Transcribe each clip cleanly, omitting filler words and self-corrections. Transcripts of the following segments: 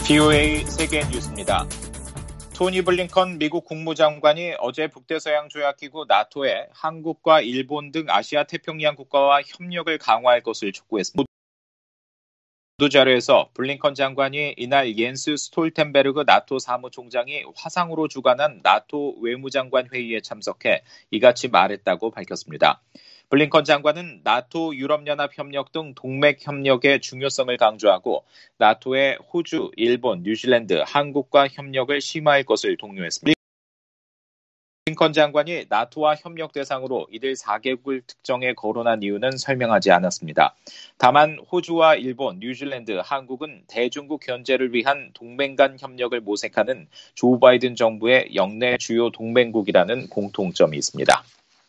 VOA 세계 뉴스입니다. 토니 블링컨 미국 국무장관이 어제 북대서양조약기구 나토에 한국과 일본 등 아시아 태평양 국가와 협력을 강화할 것을 촉구했습니다. 보도자료에서 블링컨 장관이 이날 옌스 스톨텐베르그 나토 사무총장이 화상으로 주관한 나토 외무장관 회의에 참석해 이같이 말했다고 밝혔습니다. 블링컨 장관은 나토 유럽연합 협력 등 동맥 협력의 중요성을 강조하고 나토의 호주, 일본, 뉴질랜드, 한국과 협력을 심화할 것을 독려했습니다. 블링컨 장관이 나토와 협력 대상으로 이들 4개국을 특정해 거론한 이유는 설명하지 않았습니다. 다만 호주와 일본, 뉴질랜드, 한국은 대중국 견제를 위한 동맹 간 협력을 모색하는 조 바이든 정부의 역내 주요 동맹국이라는 공통점이 있습니다.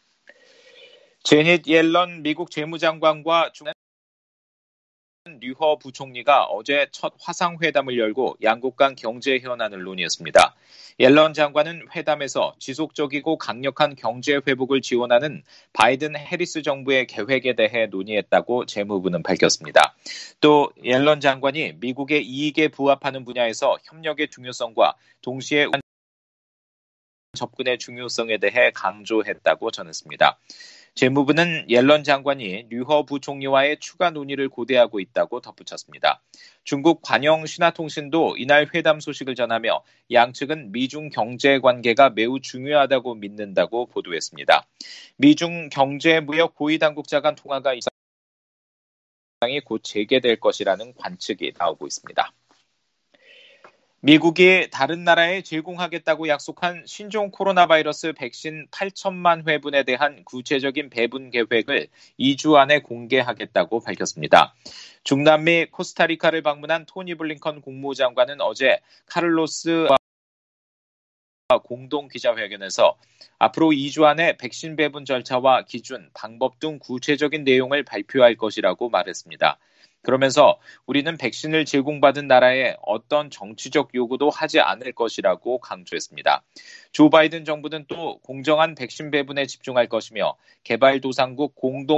제닛 옐런 미국 재무장관과 류허 부총리가 어제 첫 화상회담을 열고 양국 간 경제 현안을 논의했습니다. 옐런 장관은 회담에서 지속적이고 강력한 경제 회복을 지원하는 바이든 해리스 정부의 계획에 대해 논의했다고 재무부는 밝혔습니다. 또 옐런 장관이 미국의 이익에 부합하는 분야에서 협력의 중요성과 동시에 접근의 중요성에 대해 강조했다고 전했습니다. 재무부는 옐런 장관이 류허 부총리와의 추가 논의를 고대하고 있다고 덧붙였습니다. 중국 관영 신화통신도 이날 회담 소식을 전하며 양측은 미중 경제 관계가 매우 중요하다고 믿는다고 보도했습니다. 미중 경제 무역 고위 당국자 간 통화가 곧 재개될 것이라는 관측이 나오고 있습니다. 미국이 다른 나라에 제공하겠다고 약속한 신종 코로나 바이러스 백신 8천만 회분에 대한 구체적인 배분 계획을 2주 안에 공개하겠다고 밝혔습니다. 중남미 코스타리카를 방문한 토니 블링컨 국무장관은 어제 카를로스와 공동 기자회견에서 앞으로 2주 안에 백신 배분 절차와 기준, 방법 등 구체적인 내용을 발표할 것이라고 말했습니다. 그러면서 우리는 백신을 제공받은 나라에 어떤 정치적 요구도 하지 않을 것이라고 강조했습니다. 조 바이든 정부는 또 공정한 백신 배분에 집중할 것이며 개발도상국 공동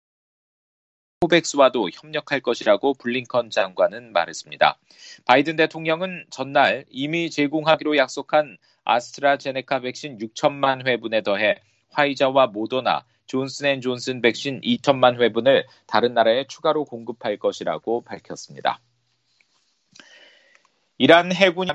코백스와도 협력할 것이라고 블링컨 장관은 말했습니다. 바이든 대통령은 전날 이미 제공하기로 약속한 아스트라제네카 백신 6천만 회분에 더해 화이자와 모더나, 존슨앤존슨 백신 2천만 회분을 다른 나라에 추가로 공급할 것이라고 밝혔습니다. 이란 해군이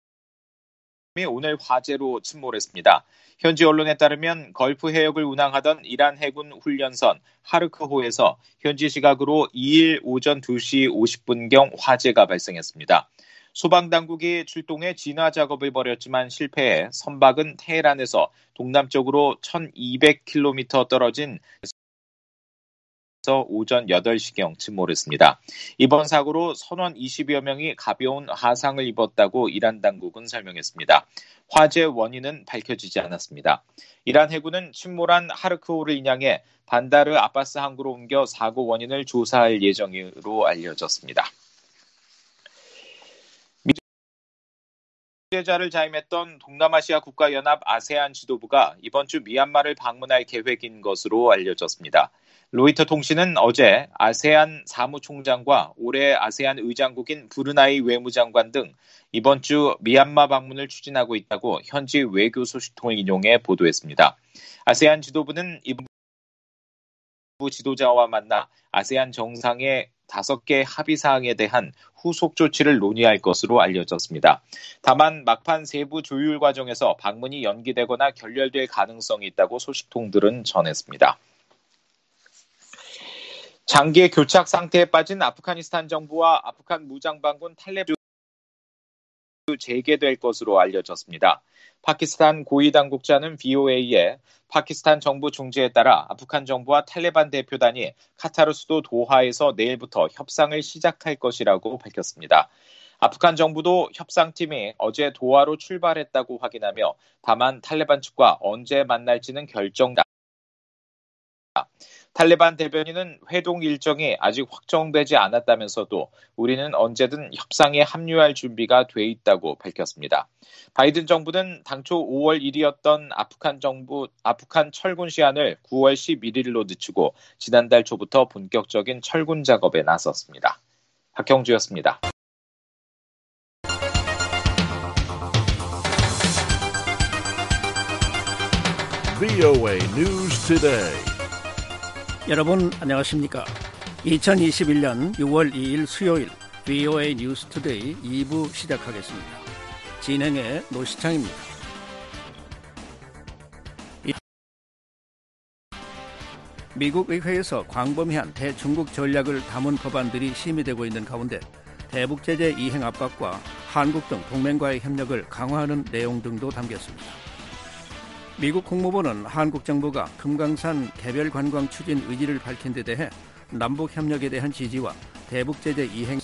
오늘 화재로 침몰했습니다. 현지 언론에 따르면 걸프 해역을 운항하던 이란 해군 훈련선 하르크호에서 현지 시각으로 2일 오전 2시 50분경 화재가 발생했습니다. 소방당국이 출동해 진화 작업을 벌였지만 실패해 선박은 테헤란에서 동남쪽으로 1200km 떨어진 오전 8시경 침몰했습니다. 이번 사고로 선원 20여 명이 가벼운 화상을 입었다고 이란 당국은 설명했습니다. 화재 원인은 밝혀지지 않았습니다. 이란 해군은 침몰한 하르크호를 인양해 반다르 아바스 항구로 옮겨 사고 원인을 조사할 예정으로 알려졌습니다. 미제자를 자임했던 동남아시아 국가연합 아세안 지도부가 이번 주 미얀마를 방문할 계획인 것으로 알려졌습니다. 로이터 통신은 어제 아세안 사무총장과 올해 아세안 의장국인 브루나이 외무장관 등 이번 주 미얀마 방문을 추진하고 있다고 현지 외교 소식통을 인용해 보도했습니다. 아세안 지도부는 이번 지도자와 만나 아세안 정상의 5개 합의사항에 대한 후속 조치를 논의할 것으로 알려졌습니다. 다만 막판 세부 조율 과정에서 방문이 연기되거나 결렬될 가능성이 있다고 소식통들은 전했습니다. 장기 교착 상태에 빠진 아프가니스탄 정부와 아프간 무장반군 탈레반 재개될 것으로 알려졌습니다. 파키스탄 고위 당국자는 VOA에 파키스탄 정부 중재에 따라 아프간 정부와 탈레반 대표단이 카타르 수도 도하에서 내일부터 협상을 시작할 것이라고 밝혔습니다. 아프간 정부도 협상팀이 어제 도하로 출발했다고 확인하며 다만 탈레반 측과 언제 만날지는 결정다. 탈레반 대변인은 회동 일정이 아직 확정되지 않았다면서도 우리는 언제든 협상에 합류할 준비가 돼 있다고 밝혔습니다. 바이든 정부는 당초 5월 1일이었던 아프간 철군 시한을 9월 11일로 늦추고 지난달 초부터 본격적인 철군 작업에 나섰습니다. 박형주였습니다. VOA News Today. 여러분 안녕하십니까? 2021년 6월 2일 수요일 VOA News Today 2부 시작하겠습니다. 진행의 노시창입니다. 미국 의회에서 광범위한 대중국 전략을 담은 법안들이 심의되고 있는 가운데 대북 제재 이행 압박과 한국 등 동맹과의 협력을 강화하는 내용 등도 담겼습니다. 미국 국무부는 한국 정부가 금강산 개별 관광 추진 의지를 밝힌 데 대해 남북 협력에 대한 지지와 대북 제재 이행입니다.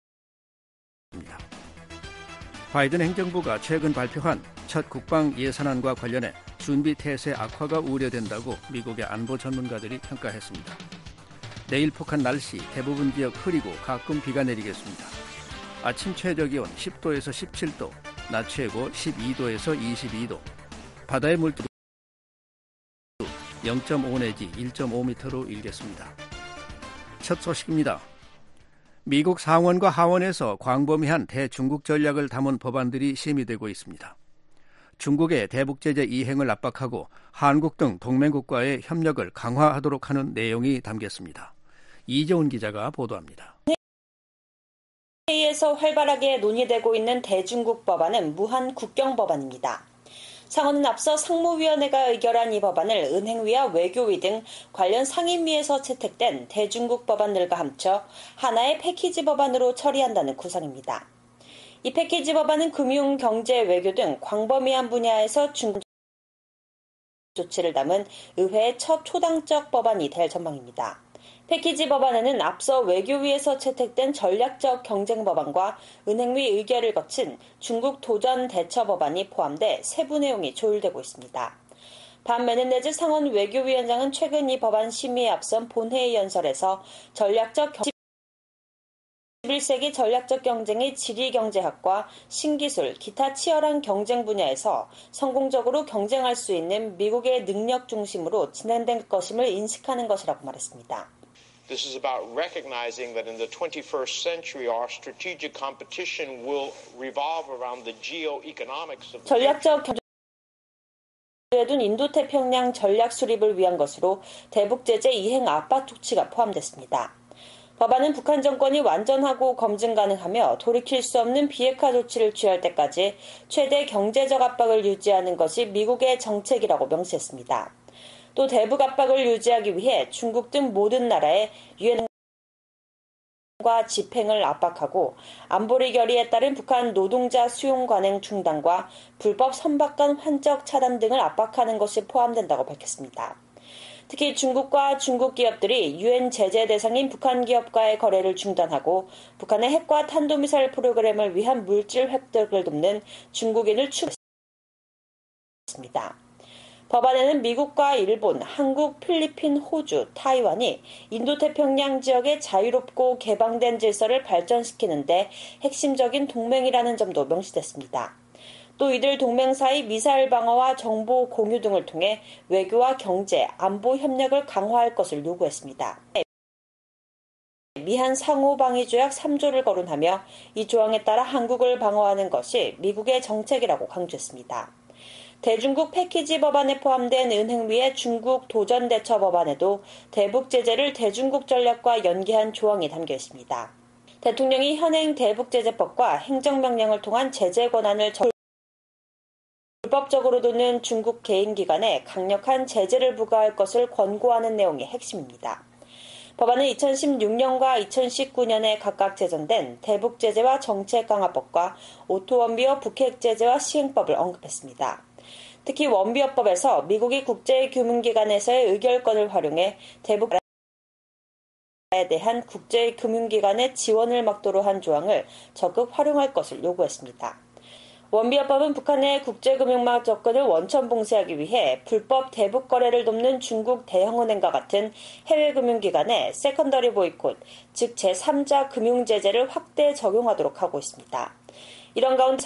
바이든 행정부가 최근 발표한 첫 국방 예산안과 관련해 준비 태세 악화가 우려된다고 미국의 안보 전문가들이 평가했습니다. 내일 폭한 날씨, 대부분 지역 흐리고 가끔 비가 내리겠습니다. 아침 최저 기온 10도에서 17도, 낮 최고 12도에서 22도, 바다의 물결이 0.5 내지 1.5m로 일겠습니다. 첫 소식입니다. 미국 상원과 하원에서 광범위한 대중국 전략을 담은 법안들이 심의되고 있습니다. 중국의 대북 제재 이행을 압박하고 한국 등 동맹국과의 협력을 강화하도록 하는 내용이 담겼습니다. 이재훈 기자가 보도합니다. 회의에서 활발하게 논의되고 있는 대중국 법안은 무한 국경 법안입니다. 상원은 앞서 상무위원회가 의결한 이 법안을 은행위와 외교위 등 관련 상임위에서 채택된 대중국 법안들과 합쳐 하나의 패키지 법안으로 처리한다는 구성입니다. 이 패키지 법안은 금융, 경제, 외교 등 광범위한 분야에서 중국 조치를 담은 의회의 첫 초당적 법안이 될 전망입니다. 패키지 법안에는 앞서 외교위에서 채택된 전략적 경쟁 법안과 은행위 의결을 거친 중국 도전 대처 법안이 포함돼 세부 내용이 조율되고 있습니다. 반 메네데즈 상원 외교위원장은 최근 이 법안 심의에 앞선 본회의 연설에서 21세기 전략적 경쟁의 지리경제학과 신기술, 기타 치열한 경쟁 분야에서 성공적으로 경쟁할 수 있는 미국의 능력 중심으로 진행될 것임을 인식하는 것이라고 말했습니다. This is about recognizing that in the 21st century our strategic competition will revolve around the geoeconomics of 전략적 경제에 둔 인도태평양 전략 수립을 위한 것으로 대북 제재 이행 압박 조치가 포함됐습니다. 법안은 북한 정권이 완전하고 검증 가능하며 돌이킬 수 없는 비핵화 조치를 취할 때까지 최대 경제적 압박을 유지하는 것이 미국의 정책이라고 명시했습니다. 또 대북 압박을 유지하기 위해 중국 등 모든 나라의 유엔과 집행을 압박하고 안보리 결의에 따른 북한 노동자 수용 관행 중단과 불법 선박간 환적 차단 등을 압박하는 것이 포함된다고 밝혔습니다. 특히 중국과 중국 기업들이 유엔 제재 대상인 북한 기업과의 거래를 중단하고 북한의 핵과 탄도미사일 프로그램을 위한 물질 획득을 돕는 중국인을 추구했습니다. 법안에는 미국과 일본, 한국, 필리핀, 호주, 타이완이 인도태평양 지역의 자유롭고 개방된 질서를 발전시키는 데 핵심적인 동맹이라는 점도 명시됐습니다. 또 이들 동맹 사이 미사일 방어와 정보 공유 등을 통해 외교와 경제, 안보 협력을 강화할 것을 요구했습니다. 미한 상호방위조약 3조를 거론하며 이 조항에 따라 한국을 방어하는 것이 미국의 정책이라고 강조했습니다. 대중국 패키지 법안에 포함된 은행위의 중국 도전 대처 법안에도 대북 제재를 대중국 전략과 연계한 조항이 담겨 있습니다. 대통령이 현행 대북 제재법과 행정명령을 통한 제재 권한을 불법적으로 도는 중국 개인기관에 강력한 제재를 부과할 것을 권고하는 내용이 핵심입니다. 법안은 2016년과 2019년에 각각 제정된 대북 제재와 정책 강화법과 오토원비어 북핵 제재와 시행법을 언급했습니다. 특히 원비어법에서 미국이 국제금융기관에서의 의결권을 활용해 대북에 대한 국제금융기관의 지원을 막도로 한 조항을 적극 활용할 것을 요구했습니다. 원비어법은 북한의 국제금융망 접근을 원천 봉쇄하기 위해 불법 대북 거래를 돕는 중국 대형은행과 같은 해외 금융기관에 세컨더리 보이콧, 즉 제3자 금융제재를 확대 적용하도록 하고 있습니다. 이런 가운데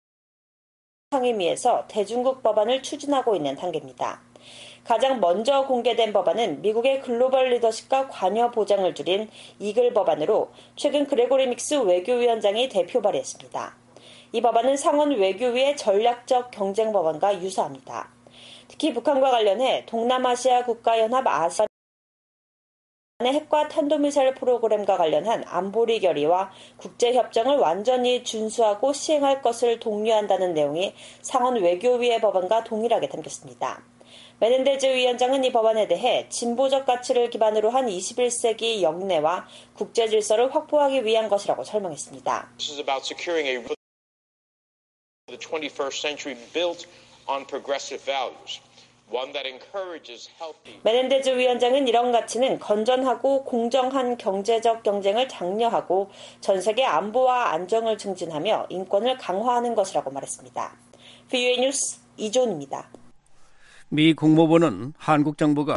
상임위에서 대중국 법안을 추진하고 있는 단계입니다. 가장 먼저 공개된 법안은 미국의 글로벌 리더십과 관여 보장을 줄인 이글 법안으로 최근 그레고리 믹스 외교위원장이 대표 발의했습니다. 이 법안은 상원 외교위의 전략적 경쟁 법안과 유사합니다. 특히 북한과 관련해 동남아시아 국가연합 아세안의 핵과 탄도미사일 프로그램과 관련한 안보리 결의와 국제협정을 완전히 준수하고 시행할 것을 독려한다는 내용이 상원 외교위의 법안과 동일하게 담겼습니다. 메넨데즈 위원장은 이 법안에 대해 진보적 가치를 기반으로 한 21세기 영내와 국제 질서를 확보하기 위한 것이라고 설명했습니다. This is about securing the 21st century built on progressive values. 메넨데즈 위원장은 이런 가치는 건전하고 공정한 경제적 경쟁을 장려하고 전 세계 안보와 안정을 증진하며 인권을 강화하는 것이라고 말했습니다. VOA 뉴스 이존입니다. 미 국무부는 한국 정부가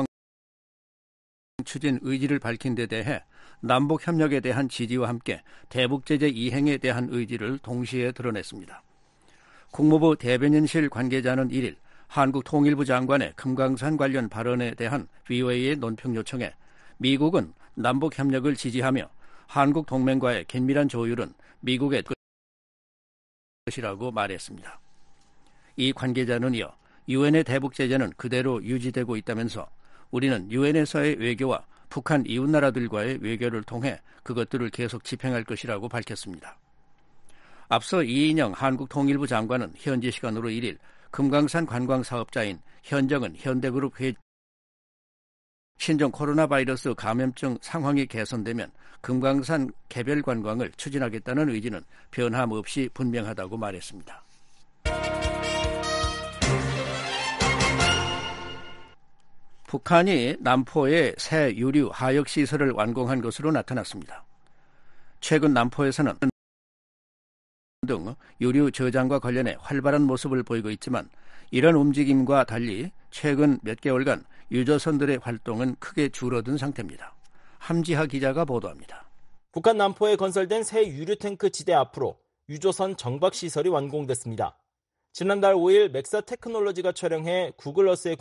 추진 의지를 밝힌 데 대해 남북 협력에 대한 지지와 함께 대북 제재 이행에 대한 의지를 동시에 드러냈습니다. 국무부 대변인실 관계자는 1일 한국 통일부 장관의 금강산 관련 발언에 대한 VOA의 논평 요청에 미국은 남북 협력을 지지하며 한국 동맹과의 긴밀한 조율은 미국의 것이라고 말했습니다. 이 관계자는 이어 유엔의 대북 제재는 그대로 유지되고 있다면서 우리는 유엔에서의 외교와 북한 이웃나라들과의 외교를 통해 그것들을 계속 집행할 것이라고 밝혔습니다. 앞서 이인영 한국 통일부 장관은 현지 시간으로 1일 금강산 관광사업자인 현정은 현대그룹 신종 코로나 바이러스 감염증 상황이 개선되면 금강산 개별 관광을 추진하겠다는 의지는 변함없이 분명하다고 말했습니다. 북한이 남포에 새 유류 하역 시설을 완공한 것으로 나타났습니다. 최근 남포에서는 등 유류 저장과 관련해 활발한 모습을 보이고 있지만 이런 움직임과 달리 최근 몇 개월간 유조선들의 활동은 크게 줄어든 상태입니다. 함지하 기자가 보도합니다. 북한 남포에 건설된 새 유류탱크 지대 앞으로 유조선 정박시설이 완공됐습니다. 지난달 5일 맥사 테크놀로지가 촬영해 구글어스에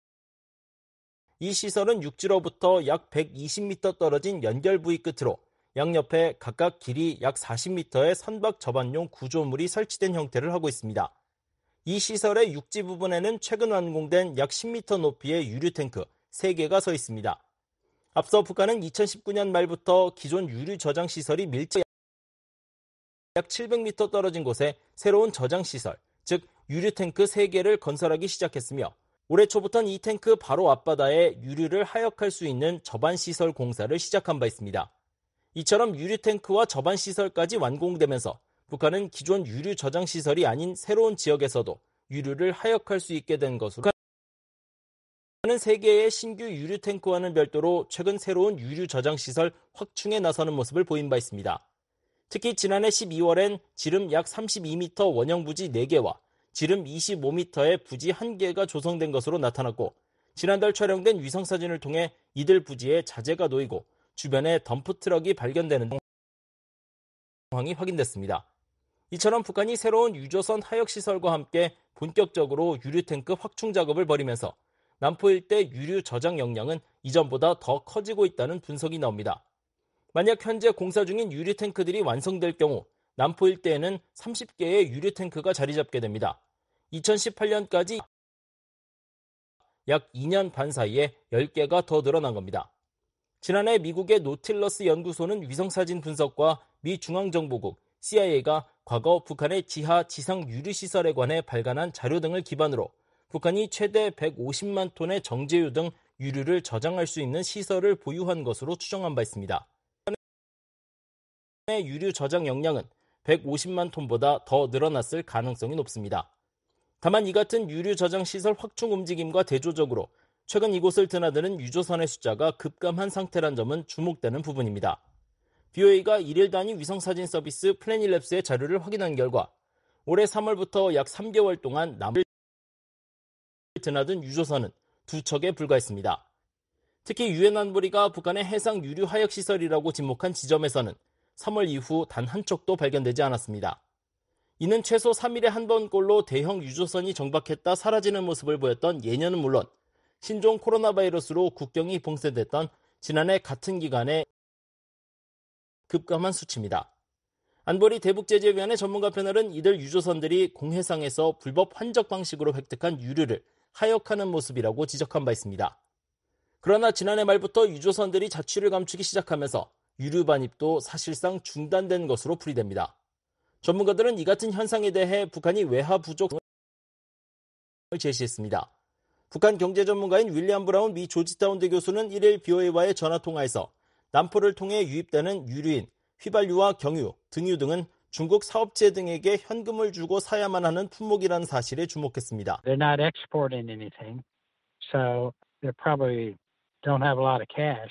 이 시설은 육지로부터 약 120m 떨어진 연결 부위 끝으로 양옆에 각각 길이 약 40m의 선박 접안용 구조물이 설치된 형태를 하고 있습니다. 이 시설의 육지 부분에는 최근 완공된 약 10m 높이의 유류탱크 3개가 서 있습니다. 앞서 북한은 2019년 말부터 기존 유류 저장 시설이 밀접 약 700m 떨어진 곳에 새로운 저장 시설, 즉 유류탱크 3개를 건설하기 시작했으며 올해 초부터는 이 탱크 바로 앞바다에 유류를 하역할 수 있는 접안시설 공사를 시작한 바 있습니다. 이처럼 유류탱크와 접안시설까지 완공되면서 북한은 기존 유류 저장시설이 아닌 새로운 지역에서도 유류를 하역할 수 있게 된 것으로 북한은 3개의 신규 유류탱크와는 별도로 최근 새로운 유류 저장시설 확충에 나서는 모습을 보인 바 있습니다. 특히 지난해 12월엔 지름 약 32m 원형 부지 4개와 지름 25m의 부지 1개가 조성된 것으로 나타났고 지난달 촬영된 위성사진을 통해 이들 부지에 자재가 놓이고 주변에 덤프트럭이 발견되는 상황이 확인됐습니다. 이처럼 북한이 새로운 유조선 하역시설과 함께 본격적으로 유류탱크 확충 작업을 벌이면서 남포 일대 유류 저장 역량은 이전보다 더 커지고 있다는 분석이 나옵니다. 만약 현재 공사 중인 유류탱크들이 완성될 경우 남포 일대에는 30개의 유류탱크가 자리 잡게 됩니다. 2018년까지 약 2년 반 사이에 10개가 더 늘어난 겁니다. 지난해 미국의 노틸러스 연구소는 위성사진 분석과 미 중앙정보국 CIA가 과거 북한의 지하 지상 유류시설에 관해 발간한 자료 등을 기반으로 북한이 최대 150만 톤의 정제유 등 유류를 저장할 수 있는 시설을 보유한 것으로 추정한 바 있습니다. 북한의 유류 저장 역량은 150만 톤보다 더 늘어났을 가능성이 높습니다. 다만 이 같은 유류 저장 시설 확충 움직임과 대조적으로 최근 이곳을 드나드는 유조선의 숫자가 급감한 상태란 점은 주목되는 부분입니다. BOA가 1일 단위 위성사진 서비스 플래닛랩스의 자료를 확인한 결과 올해 3월부터 약 3개월 동안 남을 드나든 유조선은 2척에 불과했습니다. 특히 유엔 안보리가 북한의 해상 유류 하역 시설이라고 지목한 지점에서는 3월 이후 단 한 척도 발견되지 않았습니다. 이는 최소 3일에 한 번꼴로 대형 유조선이 정박했다 사라지는 모습을 보였던 예년은 물론 신종 코로나 바이러스로 국경이 봉쇄됐던 지난해 같은 기간에 급감한 수치입니다. 안보리 대북제재위원회 전문가 패널은 이들 유조선들이 공해상에서 불법 환적 방식으로 획득한 유류를 하역하는 모습이라고 지적한 바 있습니다. 그러나 지난해 말부터 유조선들이 자취를 감추기 시작하면서 유류 반입도 사실상 중단된 것으로 풀이됩니다. 전문가들은 이 같은 현상에 대해 북한이 외화 부족을 제시했습니다. 북한 경제 전문가인 윌리엄 브라운 미 조지타운대 교수는 1일 BOA와의 전화통화에서 남포를 통해 유입되는 유류인 휘발유와 경유, 등유 등은 중국 사업체 등에게 현금을 주고 사야만 하는 품목이라는 사실에 주목했습니다. They're not exporting anything, so they probably don't have a lot of cash.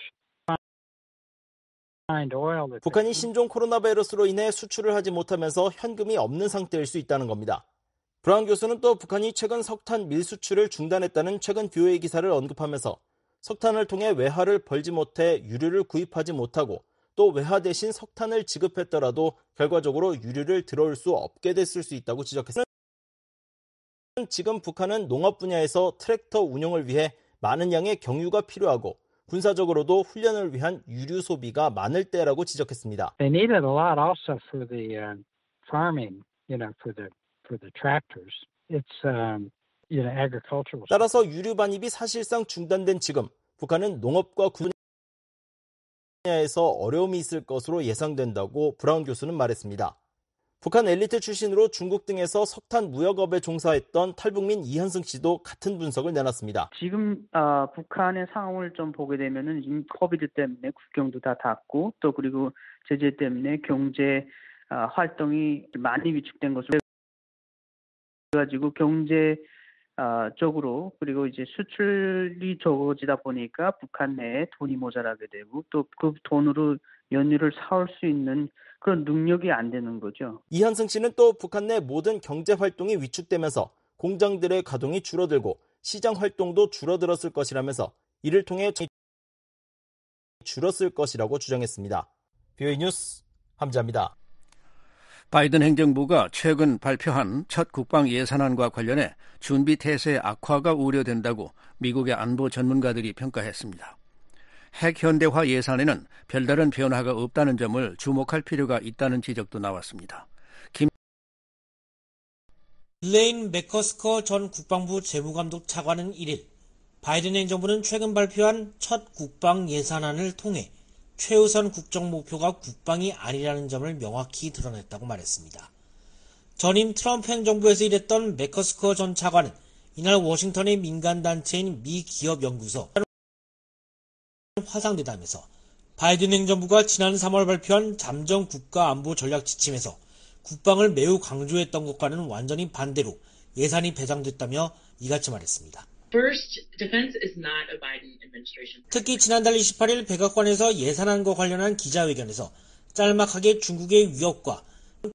북한이 신종 코로나 바이러스로 인해 수출을 하지 못하면서 현금이 없는 상태일 수 있다는 겁니다. 브라운 교수는 또 북한이 최근 석탄 밀수출을 중단했다는 최근 BOA 기사를 언급하면서 석탄을 통해 외화를 벌지 못해 유류를 구입하지 못하고 또 외화 대신 석탄을 지급했더라도 결과적으로 유류를 들어올 수 없게 됐을 수 있다고 지적했습니다. 지금 북한은 농업 분야에서 트랙터 운용을 위해 많은 양의 경유가 필요하고 군사적으로도 훈련을 위한 유류 소비가 많을 때라고 지적했습니다. They needed a lot also for the farming, for the tractors. It's agricultural. 따라서 유류 반입이 사실상 중단된 지금 북한은 농업과 군 분야에서 어려움이 있을 것으로 예상된다고 브라운 교수는 말했습니다. 북한 엘리트 출신으로 중국 등에서 석탄 무역업에 종사했던 탈북민 이현승 씨도 같은 분석을 내놨습니다. 지금 북한의 상황을 좀 보게 되면은 코비드 때문에 국경도 다 닫고 또 그리고 제재 때문에 경제 활동이 많이 위축된 것으로 가지고 경제 쪽으로 그리고 이제 수출이 적어지다 보니까 북한 내에 돈이 모자라게 되고 또 그 돈으로 연료를 사올 수 있는 그런 능력이 안 되는 거죠. 이현승 씨는 또 북한 내 모든 경제 활동이 위축되면서 공장들의 가동이 줄어들고 시장 활동도 줄어들었을 것이라면서 이를 통해 줄었을 것이라고 주장했습니다. BOA 뉴스 함자입니다. 바이든 행정부가 최근 발표한 첫 국방 예산안과 관련해 준비 태세의 악화가 우려된다고 미국의 안보 전문가들이 평가했습니다. 핵 현대화 예산에는 별다른 변화가 없다는 점을 주목할 필요가 있다는 지적도 나왔습니다. 레인 맥커스커 전 국방부 재무감독 차관은 1일 바이든 행정부는 최근 발표한 첫 국방 예산안을 통해 최우선 국정 목표가 국방이 아니라는 점을 명확히 드러냈다고 말했습니다. 전임 트럼프 행정부에서 일했던 맥커스커 전 차관은 이날 워싱턴의 민간단체인 미기업연구소 화상대담에서 바이든 행정부가 지난 3월 발표한 잠정 국가안보 전략 지침에서 국방을 매우 강조했던 것과는 완전히 반대로 예산이 배정됐다며 이같이 말했습니다. 특히 지난달 28일 백악관에서 예산안과 관련한 기자회견에서 짤막하게 중국의 위협과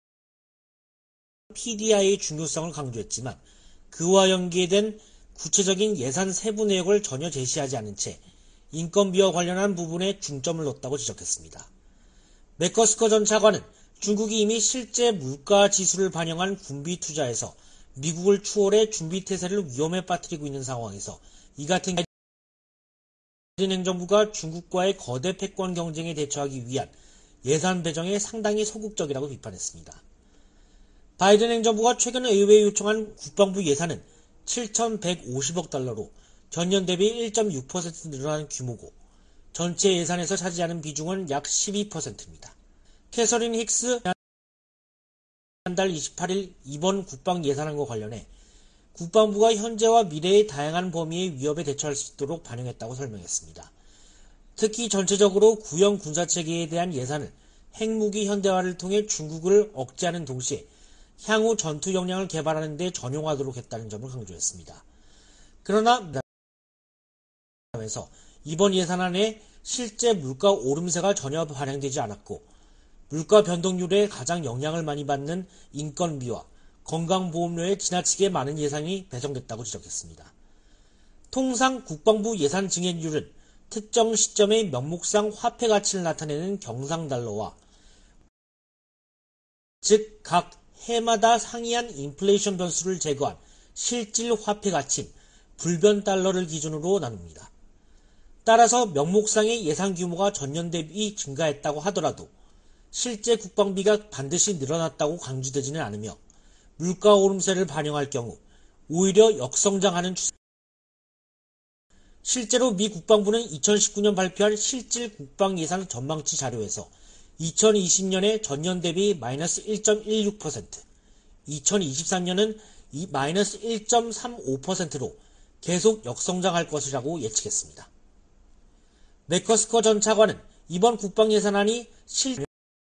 PDI의 중요성을 강조했지만 그와 연계된 구체적인 예산 세부 내역을 전혀 제시하지 않은 채 인건비와 관련한 부분에 중점을 뒀다고 지적했습니다. 맥커스커 전 차관은 중국이 이미 실제 물가 지수를 반영한 군비 투자에서 미국을 추월해 준비 태세를 위험에 빠뜨리고 있는 상황에서 이 같은 바이든 행정부가 중국과의 거대 패권 경쟁에 대처하기 위한 예산 배정에 상당히 소극적이라고 비판했습니다. 바이든 행정부가 최근 의회에 요청한 국방부 예산은 7,150억 달러로 전년 대비 1.6% 늘어난 규모고 전체 예산에서 차지하는 비중은 약 12%입니다. 캐서린 힉스 지난달 28일 이번 국방 예산안과 관련해 국방부가 현재와 미래의 다양한 범위의 위협에 대처할 수 있도록 반영했다고 설명했습니다. 특히 전체적으로 구형 군사체계에 대한 예산을 핵무기 현대화를 통해 중국을 억제하는 동시에 향후 전투 역량을 개발하는 데 전용하도록 했다는 점을 강조했습니다. 그러나 이번 예산안에 실제 물가 오름세가 전혀 반영되지 않았고 물가 변동률에 가장 영향을 많이 받는 인건비와 건강보험료에 지나치게 많은 예산이 배정됐다고 지적했습니다. 통상 국방부 예산 증액률은 특정 시점의 명목상 화폐 가치를 나타내는 경상달러와 즉 각 해마다 상이한 인플레이션 변수를 제거한 실질 화폐 가치인 불변 달러를 기준으로 나눕니다. 따라서 명목상의 예산 규모가 전년 대비 증가했다고 하더라도 실제 국방비가 반드시 늘어났다고 강조되지는 않으며 물가 오름세를 반영할 경우 오히려 역성장하는 추세 실제로 미 국방부는 2019년 발표한 실질 국방 예산 전망치 자료에서 2020년에 전년 대비 마이너스 1.16%, 2023년은 마이너스 1.35%로 계속 역성장할 것이라고 예측했습니다. 맥커스커 전 차관은 이번 국방 예산안이 실행할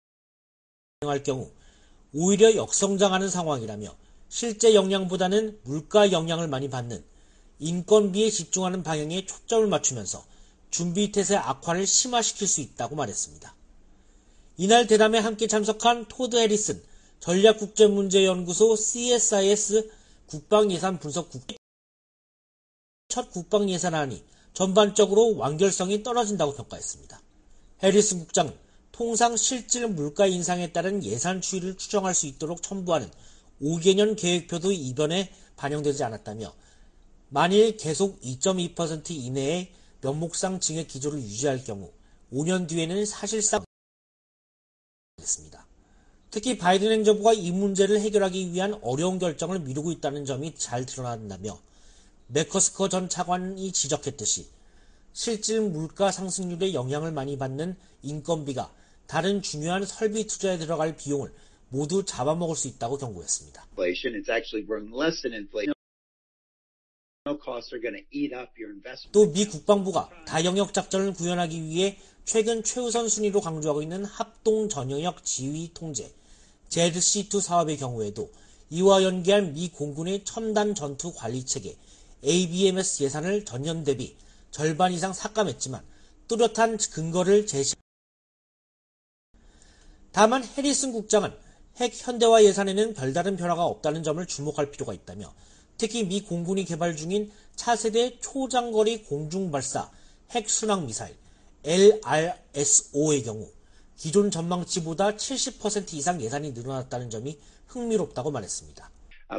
경우 오히려 역성장하는 상황이라며 실제 역량보다는 물가 영향을 많이 받는 인건비에 집중하는 방향에 초점을 맞추면서 준비 태세 악화를 심화시킬 수 있다고 말했습니다. 이날 대담에 함께 참석한 토드 해리슨 전략국제문제연구소 CSIS 국방예산 분석국 첫 국방예산안이 전반적으로 완결성이 떨어진다고 평가했습니다. 해리슨 국장은 통상 실질 물가 인상에 따른 예산 추이를 추정할 수 있도록 첨부하는 5개년 계획표도 이번에 반영되지 않았다며 만일 계속 2.2% 이내의 면목상 증액 기조를 유지할 경우 5년 뒤에는 사실상 했습니다. 특히 바이든 행정부가 이 문제를 해결하기 위한 어려운 결정을 미루고 있다는 점이 잘 드러난다며 맥커스커 전 차관이 지적했듯이 실질 물가 상승률에 영향을 많이 받는 인건비가 다른 중요한 설비 투자에 들어갈 비용을 모두 잡아먹을 수 있다고 경고했습니다. 또 미 국방부가 다영역 작전을 구현하기 위해 최근 최우선 순위로 강조하고 있는 합동 전영역 지휘 통제 ZC2 사업의 경우에도 이와 연계한 미 공군의 첨단 전투 관리 체계 ABMS 예산을 전년 대비 절반 이상 삭감했지만 뚜렷한 근거를 다만 해리슨 국장은 핵 현대화 예산에는 별다른 변화가 없다는 점을 주목할 필요가 있다며 특히 미 공군이 개발 중인 차세대 초장거리 공중발사 핵순항미사일 LRSO의 경우 기존 전망치보다 70% 이상 예산이 늘어났다는 점이 흥미롭다고 말했습니다.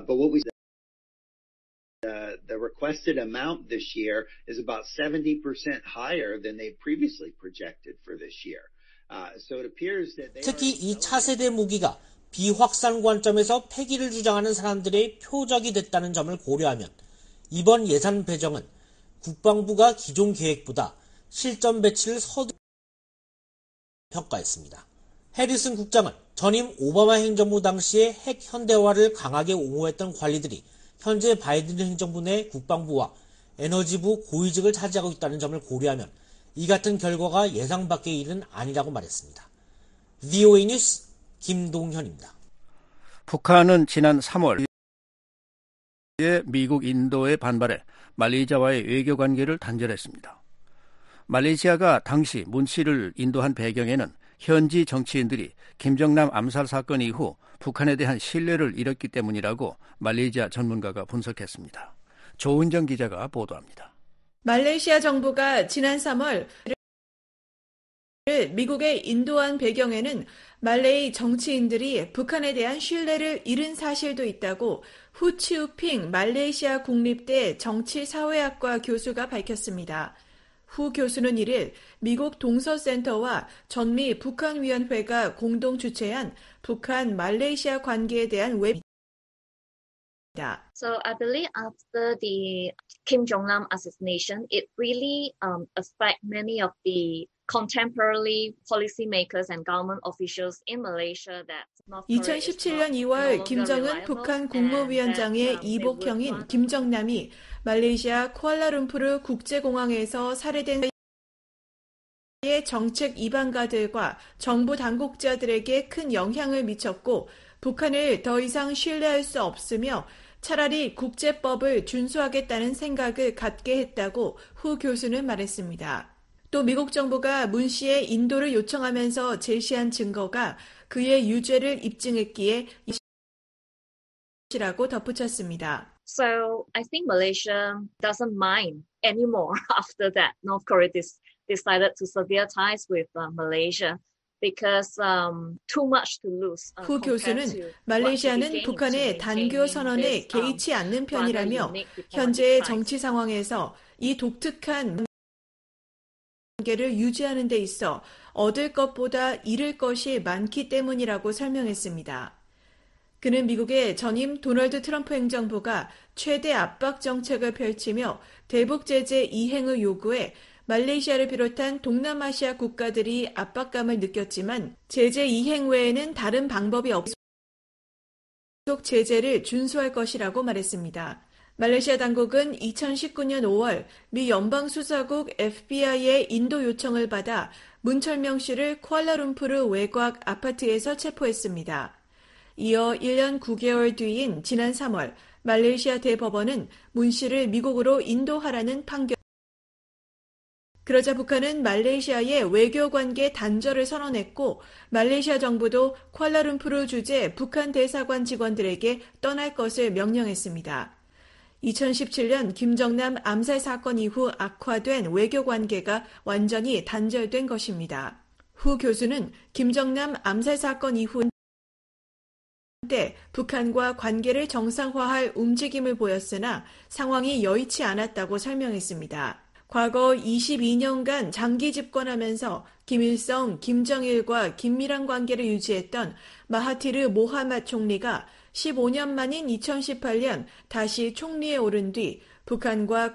The requested amount this year is about 70% higher than they previously projected for this year. So it appears that 특히 이 차세대 무기가 비확산 관점에서 폐기를 주장하는 사람들의 표적이 됐다는 점을 고려하면 이번 예산 배정은 국방부가 기존 계획보다 실전 배치를 서두르 평가했습니다. 해리슨 국장은 전임 오바마 행정부 당시에 핵 현대화를 강하게 옹호했던 관리들이 현재 바이든 행정부 내 국방부와 에너지부 고위직을 차지하고 있다는 점을 고려하면 이 같은 결과가 예상 밖의 일은 아니라고 말했습니다. VOA 뉴스 김동현입니다. 북한은 지난 3월 미국, 인도의 반발에 말레이시아와의 외교 관계를 단절했습니다. 말레이시아가 당시 문 씨를 인도한 배경에는 현지 정치인들이 김정남 암살 사건 이후 북한에 대한 신뢰를 잃었기 때문이라고 말레이시아 전문가가 분석했습니다. 조은정 기자가 보도합니다. 말레이시아 정부가 지난 3월 미국에 인도한 배경에는 말레이 정치인들이 북한에 대한 신뢰를 잃은 사실도 있다고 후치우핑 말레이시아 국립대 정치사회학과 교수가 밝혔습니다. 후 교수는 1일 미국 동서센터와 전미 북한위원회가 공동 주최한 북한 말레이시아 관계에 대한 So I believe after the Kim Jong-nam assassination, it really affect many of the contemporary policymakers and government officials in Malaysia that 2017년 2월 김정은 북한 국무위원장의 이복형인 김정남이 말레이시아 쿠알라룸푸르 국제공항에서 살해된 정책 이방가들과 정부 당국자들에게 큰 영향을 미쳤고 북한을 더 이상 신뢰할 수 없으며 차라리 국제법을 준수하겠다는 생각을 갖게 했다고 후 교수는 말했습니다. 또 미국 정부가 문 씨의 인도를 요청하면서 제시한 증거가 그의 유죄를 입증했기에 이라고 덧붙였습니다. So I think Malaysia doesn't mind anymore after that. North Korea decided to sever ties with Malaysia. Because, too much to lose. 후 교수는 말레이시아는 북한의 단교 선언에 개의치 않는 편이라며 현재의 정치 상황에서 이 독특한 관계를 유지하는 데 있어 얻을 것보다 잃을 것이 많기 때문이라고 설명했습니다. 그는 미국의 전임 도널드 트럼프 행정부가 최대 압박 정책을 펼치며 대북 제재 이행을 요구해 말레이시아를 비롯한 동남아시아 국가들이 압박감을 느꼈지만 제재 이행 외에는 다른 방법이 없어 계속 제재를 준수할 것이라고 말했습니다. 말레이시아 당국은 2019년 5월 미 연방수사국 FBI의 인도 요청을 받아 문철명 씨를 쿠알라룸푸르 외곽 아파트에서 체포했습니다. 이어 1년 9개월 뒤인 지난 3월 말레이시아 대법원은 문 씨를 미국으로 인도하라는 판결. 그러자 북한은 말레이시아의 외교관계 단절을 선언했고 말레이시아 정부도 쿠알라룸푸르 주재 북한 대사관 직원들에게 떠날 것을 명령했습니다. 2017년 김정남 암살 사건 이후 악화된 외교관계가 완전히 단절된 것입니다. 후 교수는 김정남 암살 사건 이후 때 북한과 관계를 정상화할 움직임을 보였으나 상황이 여의치 않았다고 설명했습니다. 과거 22년간 장기 집권하면서 김일성, 김정일과 긴밀한 관계를 유지했던 마하티르 모하마드 총리가 15년 만인 2018년 다시 총리에 오른 뒤 북한과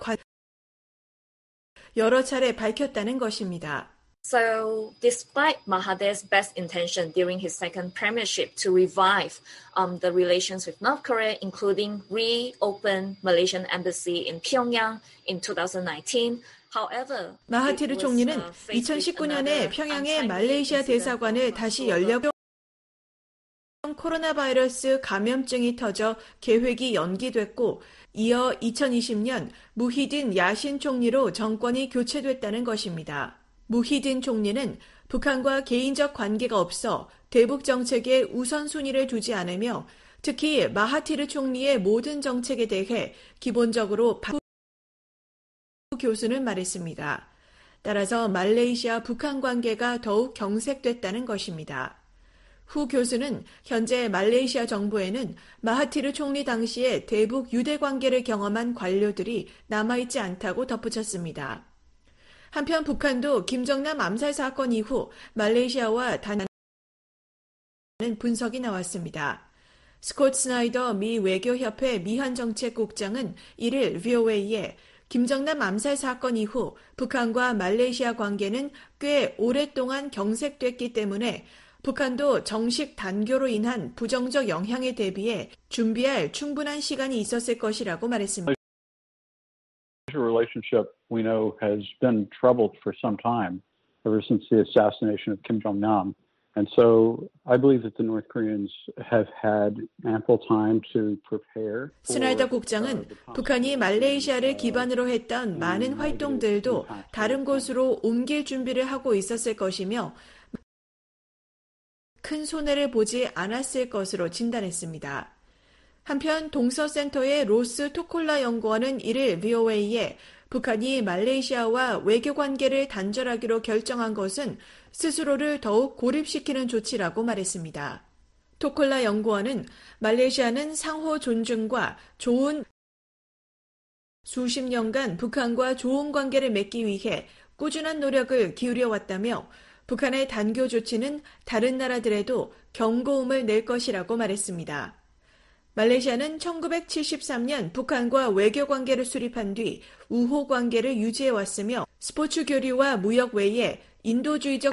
여러 차례 밝혔다는 것입니다. So, despite Mahathir's best intention during his second premiership to revive the relations with North Korea, including reopen Malaysian embassy in Pyongyang in 2019, however, 마하티르 총리는 2019년에 평양의 말레이시아 대사관을 다시 열려고 코로나 바이러스 감염증이 터져 계획이 연기됐고 이어 2020년 무히딘 야신 총리로 정권이 교체됐다는 것입니다. 무히딘 총리는 북한과 개인적 관계가 없어 대북 정책에 우선순위를 두지 않으며 특히 마하티르 총리의 모든 정책에 대해 기본적으로 교수는 말했습니다. 따라서 말레이시아 북한 관계가 더욱 경색됐다는 것입니다. 후 교수는 현재 말레이시아 정부에는 마하티르 총리 당시에 대북 유대 관계를 경험한 관료들이 남아있지 않다고 덧붙였습니다. 한편 북한도 김정남 암살 사건 이후 말레이시아와 단단한 분석이 나왔습니다. 스콧 스나이더 미 외교협회 미한정책국장은 1일 VOA에 김정남 암살 사건 이후 북한과 말레이시아 관계는 꽤 오랫동안 경색됐기 때문에 북한도 정식 단교로 인한 부정적 영향에 대비해 준비할 충분한 시간이 있었을 것이라고 말했습니다. The relationship we know has been troubled for some time, ever since the assassination of Kim Jong-nam. And so I believe that the North Koreans have had ample time to prepare. 스나이더 국장은 북한이 말레이시아를 기반으로 했던 많은 활동들도 다른 곳으로 옮길 준비를 하고 있었을 것이며 큰 손해를 보지 않았을 것으로 진단했습니다. 한편 동서센터의 로스 토콜라 연구원은 1일 VOA에 북한이 말레이시아와 외교관계를 단절하기로 결정한 것은 스스로를 더욱 고립시키는 조치라고 말했습니다. 토콜라 연구원은 말레이시아는 상호 존중과 좋은 수십 년간 북한과 좋은 관계를 맺기 위해 꾸준한 노력을 기울여왔다며 북한의 단교 조치는 다른 나라들에도 경고음을 낼 것이라고 말했습니다. 말레이시아는 1973년 북한과 외교관계를 수립한 뒤 우호 관계를 유지해왔으며 스포츠 교류와 무역 외에 인도주의적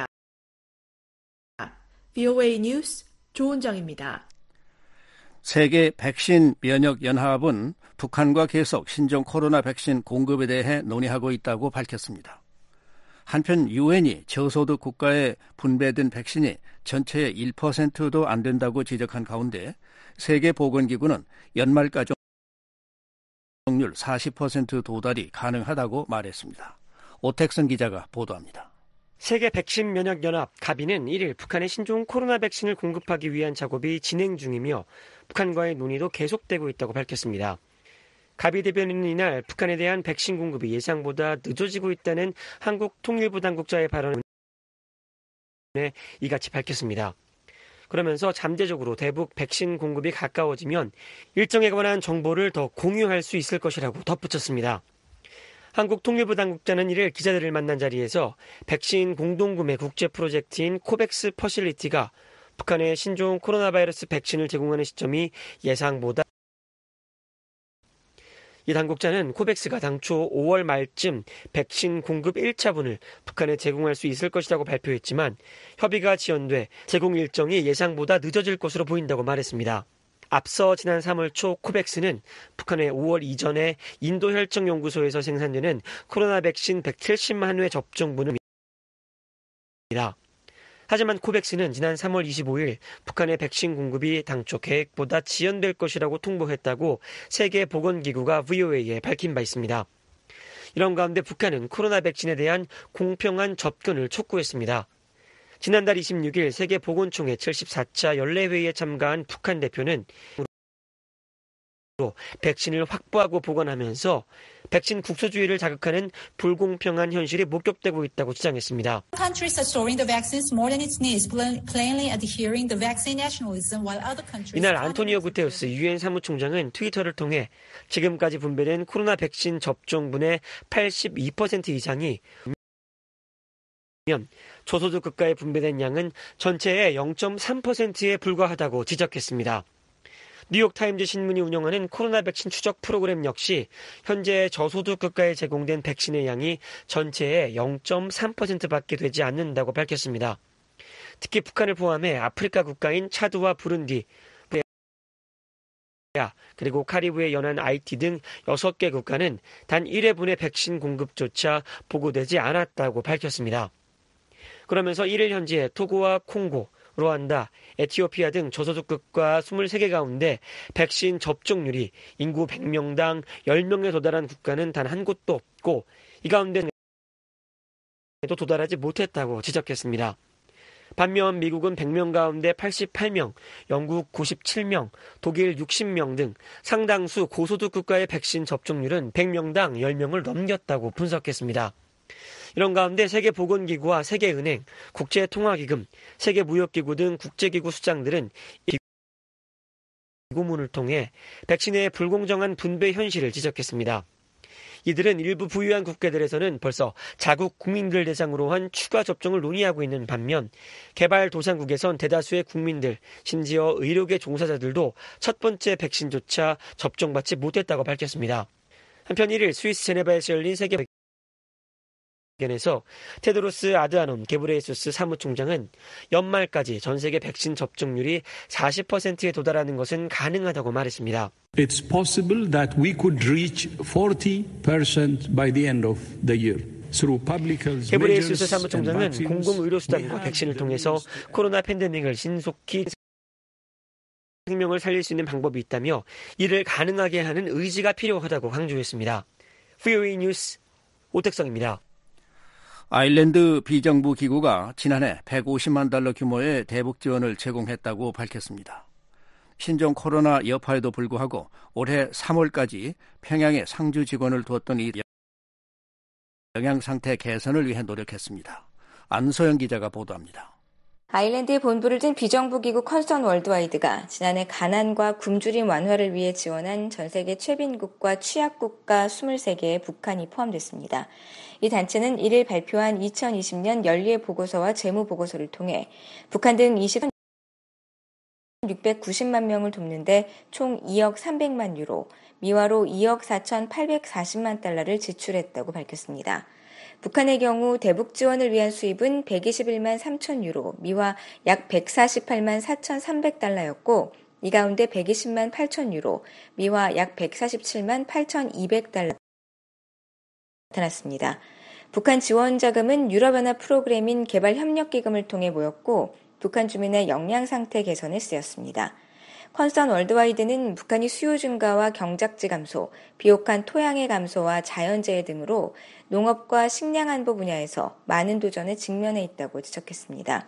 VOA 뉴스 조은정입니다. 세계 백신 면역 연합은 북한과 계속 신종 코로나 백신 공급에 대해 논의하고 있다고 밝혔습니다. 한편 유엔이 저소득 국가에 분배된 백신이 전체의 1%도 안 된다고 지적한 가운데 세계보건기구는 연말까지 접종률 40% 도달이 가능하다고 말했습니다. 오택선 기자가 보도합니다. 세계 백신 면역 연합 가비는 1일 북한의 신종 코로나 백신을 공급하기 위한 작업이 진행 중이며 북한과의 논의도 계속되고 있다고 밝혔습니다. 가비 대변인은 이날 북한에 대한 백신 공급이 예상보다 늦어지고 있다는 한국 통일부 당국자의 발언에 이같이 밝혔습니다. 그러면서 잠재적으로 대북 백신 공급이 가까워지면 일정에 관한 정보를 더 공유할 수 있을 것이라고 덧붙였습니다. 한국 통일부 당국자는 1일 기자들을 만난 자리에서 백신 공동구매 국제 프로젝트인 코백스 퍼실리티가 북한의 신종 코로나 바이러스 백신을 제공하는 시점이 예상보다 이 당국자는 코백스가 당초 5월 말쯤 백신 공급 1차분을 북한에 제공할 수 있을 것이라고 발표했지만 협의가 지연돼 제공 일정이 예상보다 늦어질 것으로 보인다고 말했습니다. 앞서 지난 3월 초 코백스는 북한의 5월 이전에 인도혈청연구소에서 생산되는 코로나 백신 170만 회 접종분을 하지만 코백스는 지난 3월 25일 북한의 백신 공급이 당초 계획보다 지연될 것이라고 통보했다고 세계보건기구가 VOA에 밝힌 바 있습니다. 이런 가운데 북한은 코로나 백신에 대한 공평한 접근을 촉구했습니다. 지난달 26일 세계보건총회 74차 연례회의에 참가한 북한 대표는 백신을 확보하고 보관하면서 백신 국소주의를 자극하는 불공평한 현실이 목격되고 있다고 주장했습니다. 이날 안토니오 구테우스 유엔 사무총장은 트위터를 통해 지금까지 분배된 코로나 백신 접종분의 82% 이상이 저소득 국가에 분배된 양은 전체의 0.3%에 불과하다고 지적했습니다. 뉴욕타임즈 신문이 운영하는 코로나 백신 추적 프로그램 역시 현재 저소득 국가에 제공된 백신의 양이 전체의 0.3%밖에 되지 않는다고 밝혔습니다. 특히 북한을 포함해 아프리카 국가인 차드와 부룬디, 그리고 카리브해 연안 하이티 등 6개 국가는 단 1회분의 백신 공급조차 보고되지 않았다고 밝혔습니다. 그러면서 1일 현재 토고와 콩고, 루안다, 에티오피아 등 저소득 국가 23개 가운데 백신 접종률이 인구 100명당 10명에 도달한 국가는 단 한 곳도 없고 이 가운데도 도달하지 못했다고 지적했습니다. 반면 미국은 100명 가운데 88명, 영국 97명, 독일 60명 등 상당수 고소득 국가의 백신 접종률은 100명당 10명을 넘겼다고 분석했습니다. 이런 가운데 세계보건기구와 세계은행, 국제통화기금, 세계무역기구 등 국제기구 수장들은 이 기구문을 통해 백신의 불공정한 분배 현실을 지적했습니다. 이들은 일부 부유한 국가들에서는 벌써 자국 국민들 대상으로 한 추가 접종을 논의하고 있는 반면 개발도상국에선 대다수의 국민들, 심지어 의료계 종사자들도 첫 번째 백신조차 접종받지 못했다고 밝혔습니다. 한편 1일 스위스 제네바에서 열린 세계 에서 테드로스 아드하놈 게브레예수스 사무총장은 연말까지 전 세계 백신 접종률이 40%에 도달하는 것은 가능하다고 말했습니다. It's possible that we could reach 40% by the end of the year. 게브레예수스 사무총장은 공공의료수단과 백신을 통해서 코로나 팬데믹을 신속히 생명을 살릴 수 있는 방법이 있다며 이를 가능하게 하는 의지가 필요하다고 강조했습니다. VOA 뉴스 오택성입니다. 아일랜드 비정부 기구가 지난해 150만 달러 규모의 대북 지원을 제공했다고 밝혔습니다. 신종 코로나 여파에도 불구하고 올해 3월까지 평양에 상주 직원을 두었던 이 영양 상태 개선을 위해 노력했습니다. 안소영 기자가 보도합니다. 아일랜드에 본부를 둔 비정부기구 컨선 월드와이드가 지난해 가난과 굶주림 완화를 위해 지원한 전 세계 최빈국과 취약국가 23개에 북한이 포함됐습니다. 이 단체는 1일 발표한 2020년 연례 보고서와 재무 보고서를 통해 북한 등 690만 명을 돕는데 총 2억 300만 유로, 미화로 2억 4,840만 달러를 지출했다고 밝혔습니다. 북한의 경우 대북 지원을 위한 수입은 121만 3천 유로, 미화 약 148만 4,300달러였고 이 가운데 120만 8천 유로, 미화 약 147만 8,200달러 나타났습니다. 북한 지원 자금은 유럽연합 프로그램인 개발협력기금을 통해 모였고 북한 주민의 영양 상태 개선에 쓰였습니다. 컨선 월드와이드는 북한이 수요 증가와 경작지 감소, 비옥한 토양의 감소와 자연재해 등으로 농업과 식량 안보 분야에서 많은 도전에 직면해 있다고 지적했습니다.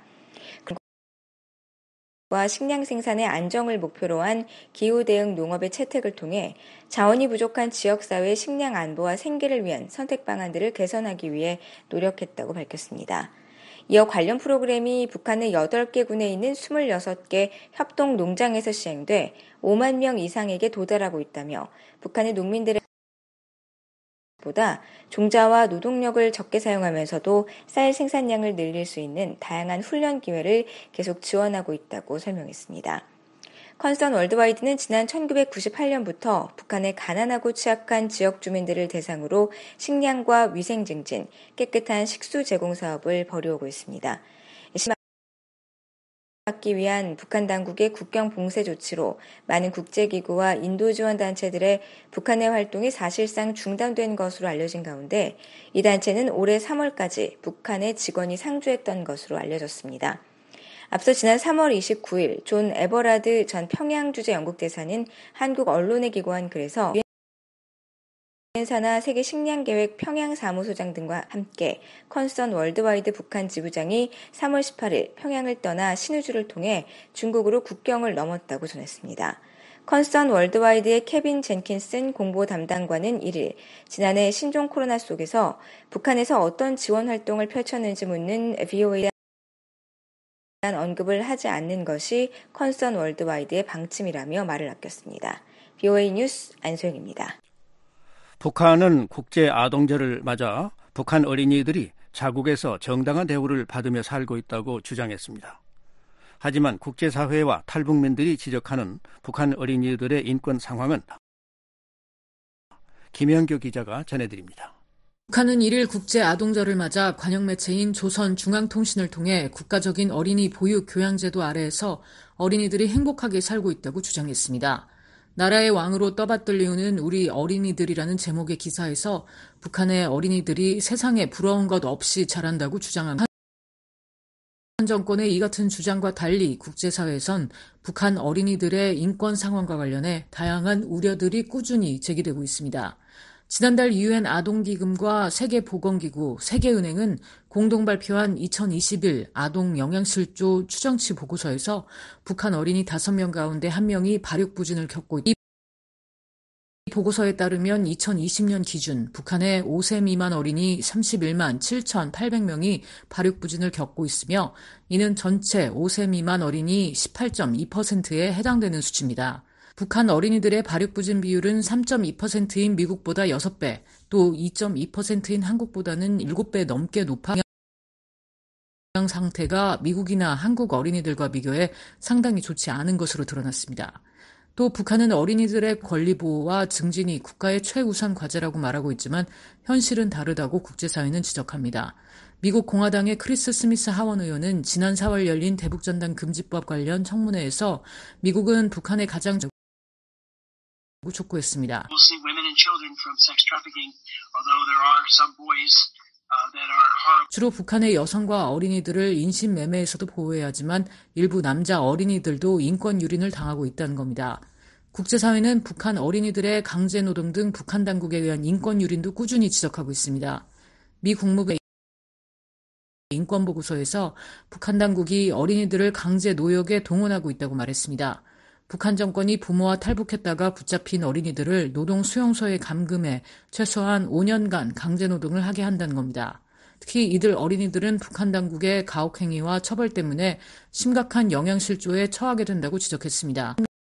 식량 생산의 안정을 목표로 한 기후 대응 농업의 채택을 통해 자원이 부족한 지역사회의 식량 안보와 생계를 위한 선택 방안들을 개선하기 위해 노력했다고 밝혔습니다. 이어 관련 프로그램이 북한의 8개 군에 있는 26개 협동 농장에서 시행돼 5만 명 이상에게 도달하고 있다며 북한의 농민들의 방식보다 종자와 노동력을 적게 사용하면서도 쌀 생산량을 늘릴 수 있는 다양한 훈련 기회를 계속 지원하고 있다고 설명했습니다. 컨선 월드와이드는 지난 1998년부터 북한의 가난하고 취약한 지역 주민들을 대상으로 식량과 위생 증진, 깨끗한 식수 제공 사업을 벌여오고 있습니다. 막기 위한 북한 당국의 국경 봉쇄 조치로 많은 국제기구와 인도 지원 단체들의 북한의 활동이 사실상 중단된 것으로 알려진 가운데 이 단체는 올해 3월까지 북한의 직원이 상주했던 것으로 알려졌습니다. 앞서 지난 3월 29일 존 에버라드 전 평양주재 영국대사는 한국 언론에 기고한 글에서 유엔사나 세계식량계획 평양사무소장 등과 함께 컨선 월드와이드 북한 지부장이 3월 18일 평양을 떠나 신우주를 통해 중국으로 국경을 넘었다고 전했습니다. 컨선 월드와이드의 케빈 젠킨슨 공보 담당관은 1일 지난해 신종 코로나 속에서 북한에서 어떤 지원 활동을 펼쳤는지 묻는 VOA에 대한 언급을 하지 않는 것이 컨선 월드와이드의 방침이라며 말을 아꼈습니다. VOA 뉴스 안소영입니다. 북한은 국제아동절을 맞아 북한 어린이들이 자국에서 정당한 대우를 받으며 살고 있다고 주장했습니다. 하지만 국제사회와 탈북민들이 지적하는 북한 어린이들의 인권 상황은 김영규 기자가 전해드립니다. 북한은 1일 국제아동절을 맞아 관영매체인 조선중앙통신을 통해 국가적인 어린이 보육 교양제도 아래에서 어린이들이 행복하게 살고 있다고 주장했습니다. 나라의 왕으로 떠받들리우는 우리 어린이들이라는 제목의 기사에서 북한의 어린이들이 세상에 부러운 것 없이 자란다고 주장한 북한 정권의 이 같은 주장과 달리 국제사회에선 북한 어린이들의 인권 상황과 관련해 다양한 우려들이 꾸준히 제기되고 있습니다. 지난달 유엔 아동기금과 세계보건기구, 세계은행은 공동 발표한 2021 아동 영양실조 추정치 보고서에서 북한 어린이 5명 가운데 1명이 발육부진을 겪고 있다. 이 보고서에 따르면 2020년 기준 북한의 5세 미만 어린이 31만 7,800명이 발육부진을 겪고 있으며 이는 전체 5세 미만 어린이 18.2%에 해당되는 수치입니다. 북한 어린이들의 발육부진 비율은 3.2%인 미국보다 6배, 또 2.2%인 한국보다는 7배 넘게 높아 영양 상태가 미국이나 한국 어린이들과 비교해 상당히 좋지 않은 것으로 드러났습니다. 또 북한은 어린이들의 권리 보호와 증진이 국가의 최우선 과제라고 말하고 있지만 현실은 다르다고 국제사회는 지적합니다. 미국 공화당의 크리스 스미스 하원 의원은 지난 4월 열린 대북전단 금지법 관련 청문회에서 미국은 북한의 가장 촉구했습니다. 주로 북한의 여성과 어린이들을 인신매매에서도 보호해야 하지만 일부 남자 어린이들도 인권 유린을 당하고 있다는 겁니다. 국제사회는 북한 어린이들의 강제노동 등 북한 당국에 의한 인권 유린도 꾸준히 지적하고 있습니다. 미 국무부의 인권보고서에서 북한 당국이 어린이들을 강제 노역에 동원하고 있다고 말했습니다. 북한 정권이 부모와 탈북했다가 붙잡힌 어린이들을 노동 수용소에 감금해 최소한 5년간 강제노동을 하게 한다는 겁니다. 특히 이들 어린이들은 북한 당국의 가혹행위와 처벌 때문에 심각한 영양실조에 처하게 된다고 지적했습니다.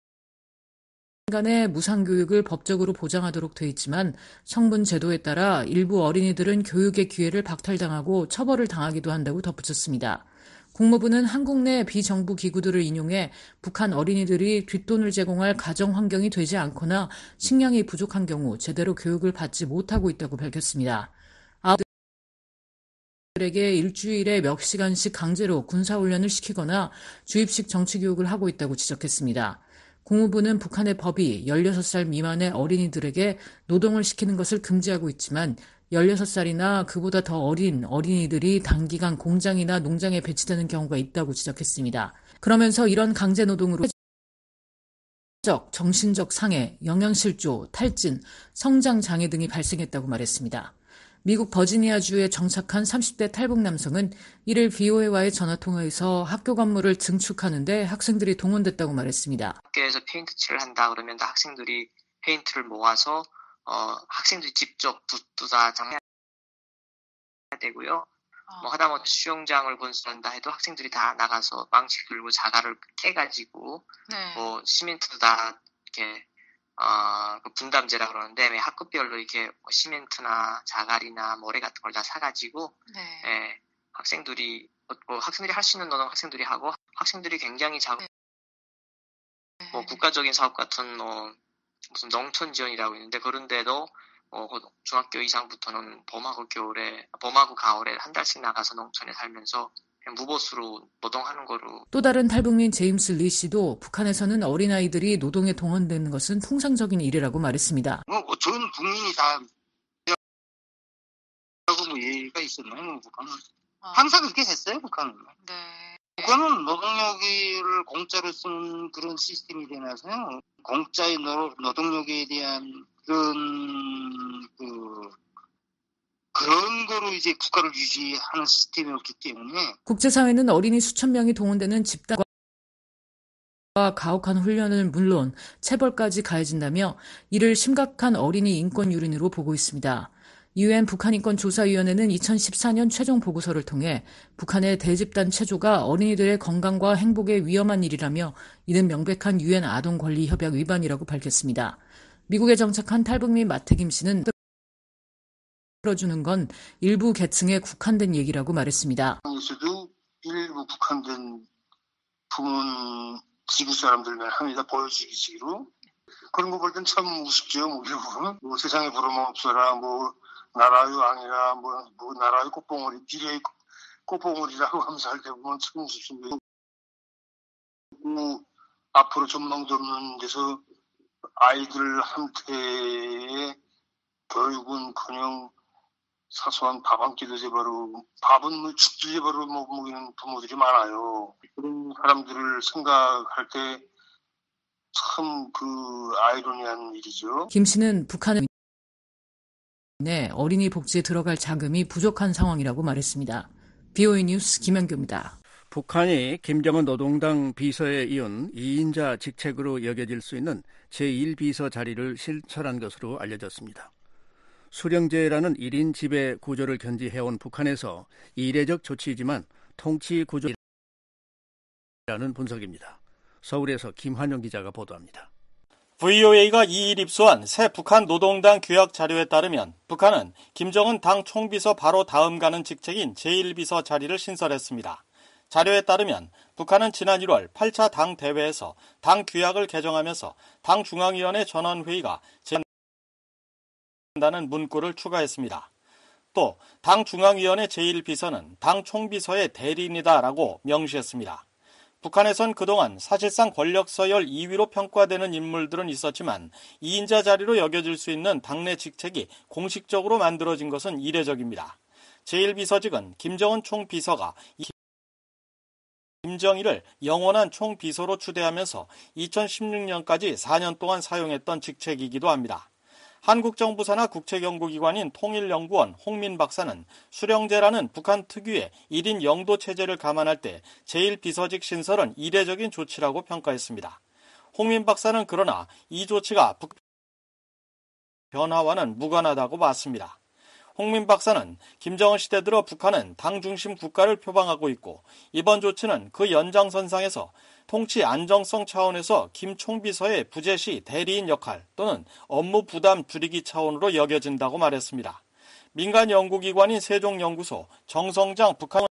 간의 무상교육을 법적으로 보장하도록 돼 있지만 성분 제도에 따라 일부 어린이들은 교육의 기회를 박탈당하고 처벌을 당하기도 한다고 덧붙였습니다. 국무부는 한국 내 비정부 기구들을 인용해 북한 어린이들이 뒷돈을 제공할 가정 환경이 되지 않거나 식량이 부족한 경우 제대로 교육을 받지 못하고 있다고 밝혔습니다. 아이들에게 일주일에 몇 시간씩 강제로 군사훈련을 시키거나 주입식 정치교육을 하고 있다고 지적했습니다. 국무부는 북한의 법이 16살 미만의 어린이들에게 노동을 시키는 것을 금지하고 있지만 16살이나 그보다 더 어린 어린이들이 단기간 공장이나 농장에 배치되는 경우가 있다고 지적했습니다. 그러면서 이런 강제노동으로 정신적 상해, 영양실조, 탈진, 성장장애 등이 발생했다고 말했습니다. 미국 버지니아주에 정착한 30대 탈북 남성은 1일 VOA와의 전화통화에서 학교 건물을 증축하는데 학생들이 동원됐다고 말했습니다. 학교에서 페인트 칠을 한다 그러면 학생들이 페인트를 모아서 학생들이 직접 붓도사장해야 되고요. 하다못해 수영장을 건설한다 해도 학생들이 다 나가서 망치 들고 자갈을 깨가지고 시멘트도 다 이렇게 그 분담제라 그러는데 매 학급별로 이렇게 뭐 시멘트나 자갈이나 모래 같은 걸 다 사가지고 예, 학생들이 할 수 있는 노동 학생들이 하고 학생들이 굉장히 뭐 국가적인 사업 같은 무슨 농촌 지원이라고 있는데 그런데도 중학교 이상부터는 봄하고 가을에 한 달씩 나가서 농촌에 살면서 무보수로 노동하는 거로. 또 다른 탈북민 제임스 리 씨도 북한에서는 어린아이들이 노동에 동원되는 것은 통상적인 일이라고 말했습니다. 전 국민이 다 하고 뭐 예의가 있었나요? 북한은 항상 그렇게 됐어요. 북한은. 북한은 노동력을 공짜로 쓰는 그런 시스템이 되나서요. 공짜의 노동력에 대한 그런 거로 이제 국가를 유지하는 시스템이었기 때문에 국제사회는 어린이 수천 명이 동원되는 집단과 가혹한 훈련을 물론 체벌까지 가해진다며 이를 심각한 어린이 인권 유린으로 보고 있습니다. UN 북한인권조사위원회는 2014년 최종 보고서를 통해 북한의 대집단 체조가 어린이들의 건강과 행복에 위험한 일이라며 이는 명백한 UN 아동권리협약 위반이라고 밝혔습니다. 미국에 정착한 탈북민 마태김 씨는 들어주는 건 일부 계층에 국한된 얘기라고 말했습니다. 에서도 일부 국한된 부문 지구 사람들만 합니다. 보여주기식으로. 그런 거 볼 땐 참 우습죠. 뭐 세상에 부러움 없어라. 뭐 나라의 왕이라 뭐 나라의 꽃봉오리 미래의 꽃봉오리라고 하면서 할 때 보면 참 우습습니다. 앞으로 전망도 없는 데서 아이들한테 교육은커녕 사소한 밥 한 끼도 제바로 밥은 죽도 제바로 못 먹이는 부모들이 많아요. 그런 사람들을 생각할 때 참 아이러니한 일이죠. 김 씨는 북한은 어린이 복지에 들어갈 자금이 부족한 상황이라고 말했습니다. BOE 뉴스 김현규입니다. 북한이 김정은 노동당 비서에 이은 2인자 직책으로 여겨질 수 있는 제1비서 자리를 실천한 것으로 알려졌습니다. 수령제라는 1인 지배 구조를 견지해온 북한에서 이례적 조치이지만 통치 구조라는 분석입니다. 서울에서 김환영 기자가 보도합니다. VOA가 2일 입수한 새 북한 노동당 규약 자료에 따르면 북한은 김정은 당 총비서 바로 다음 가는 직책인 제1비서 자리를 신설했습니다. 자료에 따르면 북한은 지난 1월 8차 당 대회에서 당 규약을 개정하면서 당 중앙위원회 전원회의가 제한다는 문구를 추가했습니다. 또 당 중앙위원회 제1비서는 당 총비서의 대리인이다라고 명시했습니다. 북한에선 그동안 사실상 권력 서열 2위로 평가되는 인물들은 있었지만 2인자 자리로 여겨질 수 있는 당내 직책이 공식적으로 만들어진 것은 이례적입니다. 제1비서직은 김정은 총비서가 김정일을 영원한 총비서로 추대하면서 2016년까지 4년 동안 사용했던 직책이기도 합니다. 한국 정부 산하 국책연구기관인 통일연구원 홍민 박사는 수령제라는 북한 특유의 1인 영도 체제를 감안할 때 제1비서직 신설은 이례적인 조치라고 평가했습니다. 홍민 박사는 그러나 이 조치가 북 변화와는 무관하다고 봤습니다. 홍민 박사는 김정은 시대 들어 북한은 당 중심 국가를 표방하고 있고 이번 조치는 그 연장선상에서 통치 안정성 차원에서 김 총비서의 부재시 대리인 역할 또는 업무 부담 줄이기 차원으로 여겨진다고 말했습니다. 민간 연구기관인 세종연구소 정성장 북한식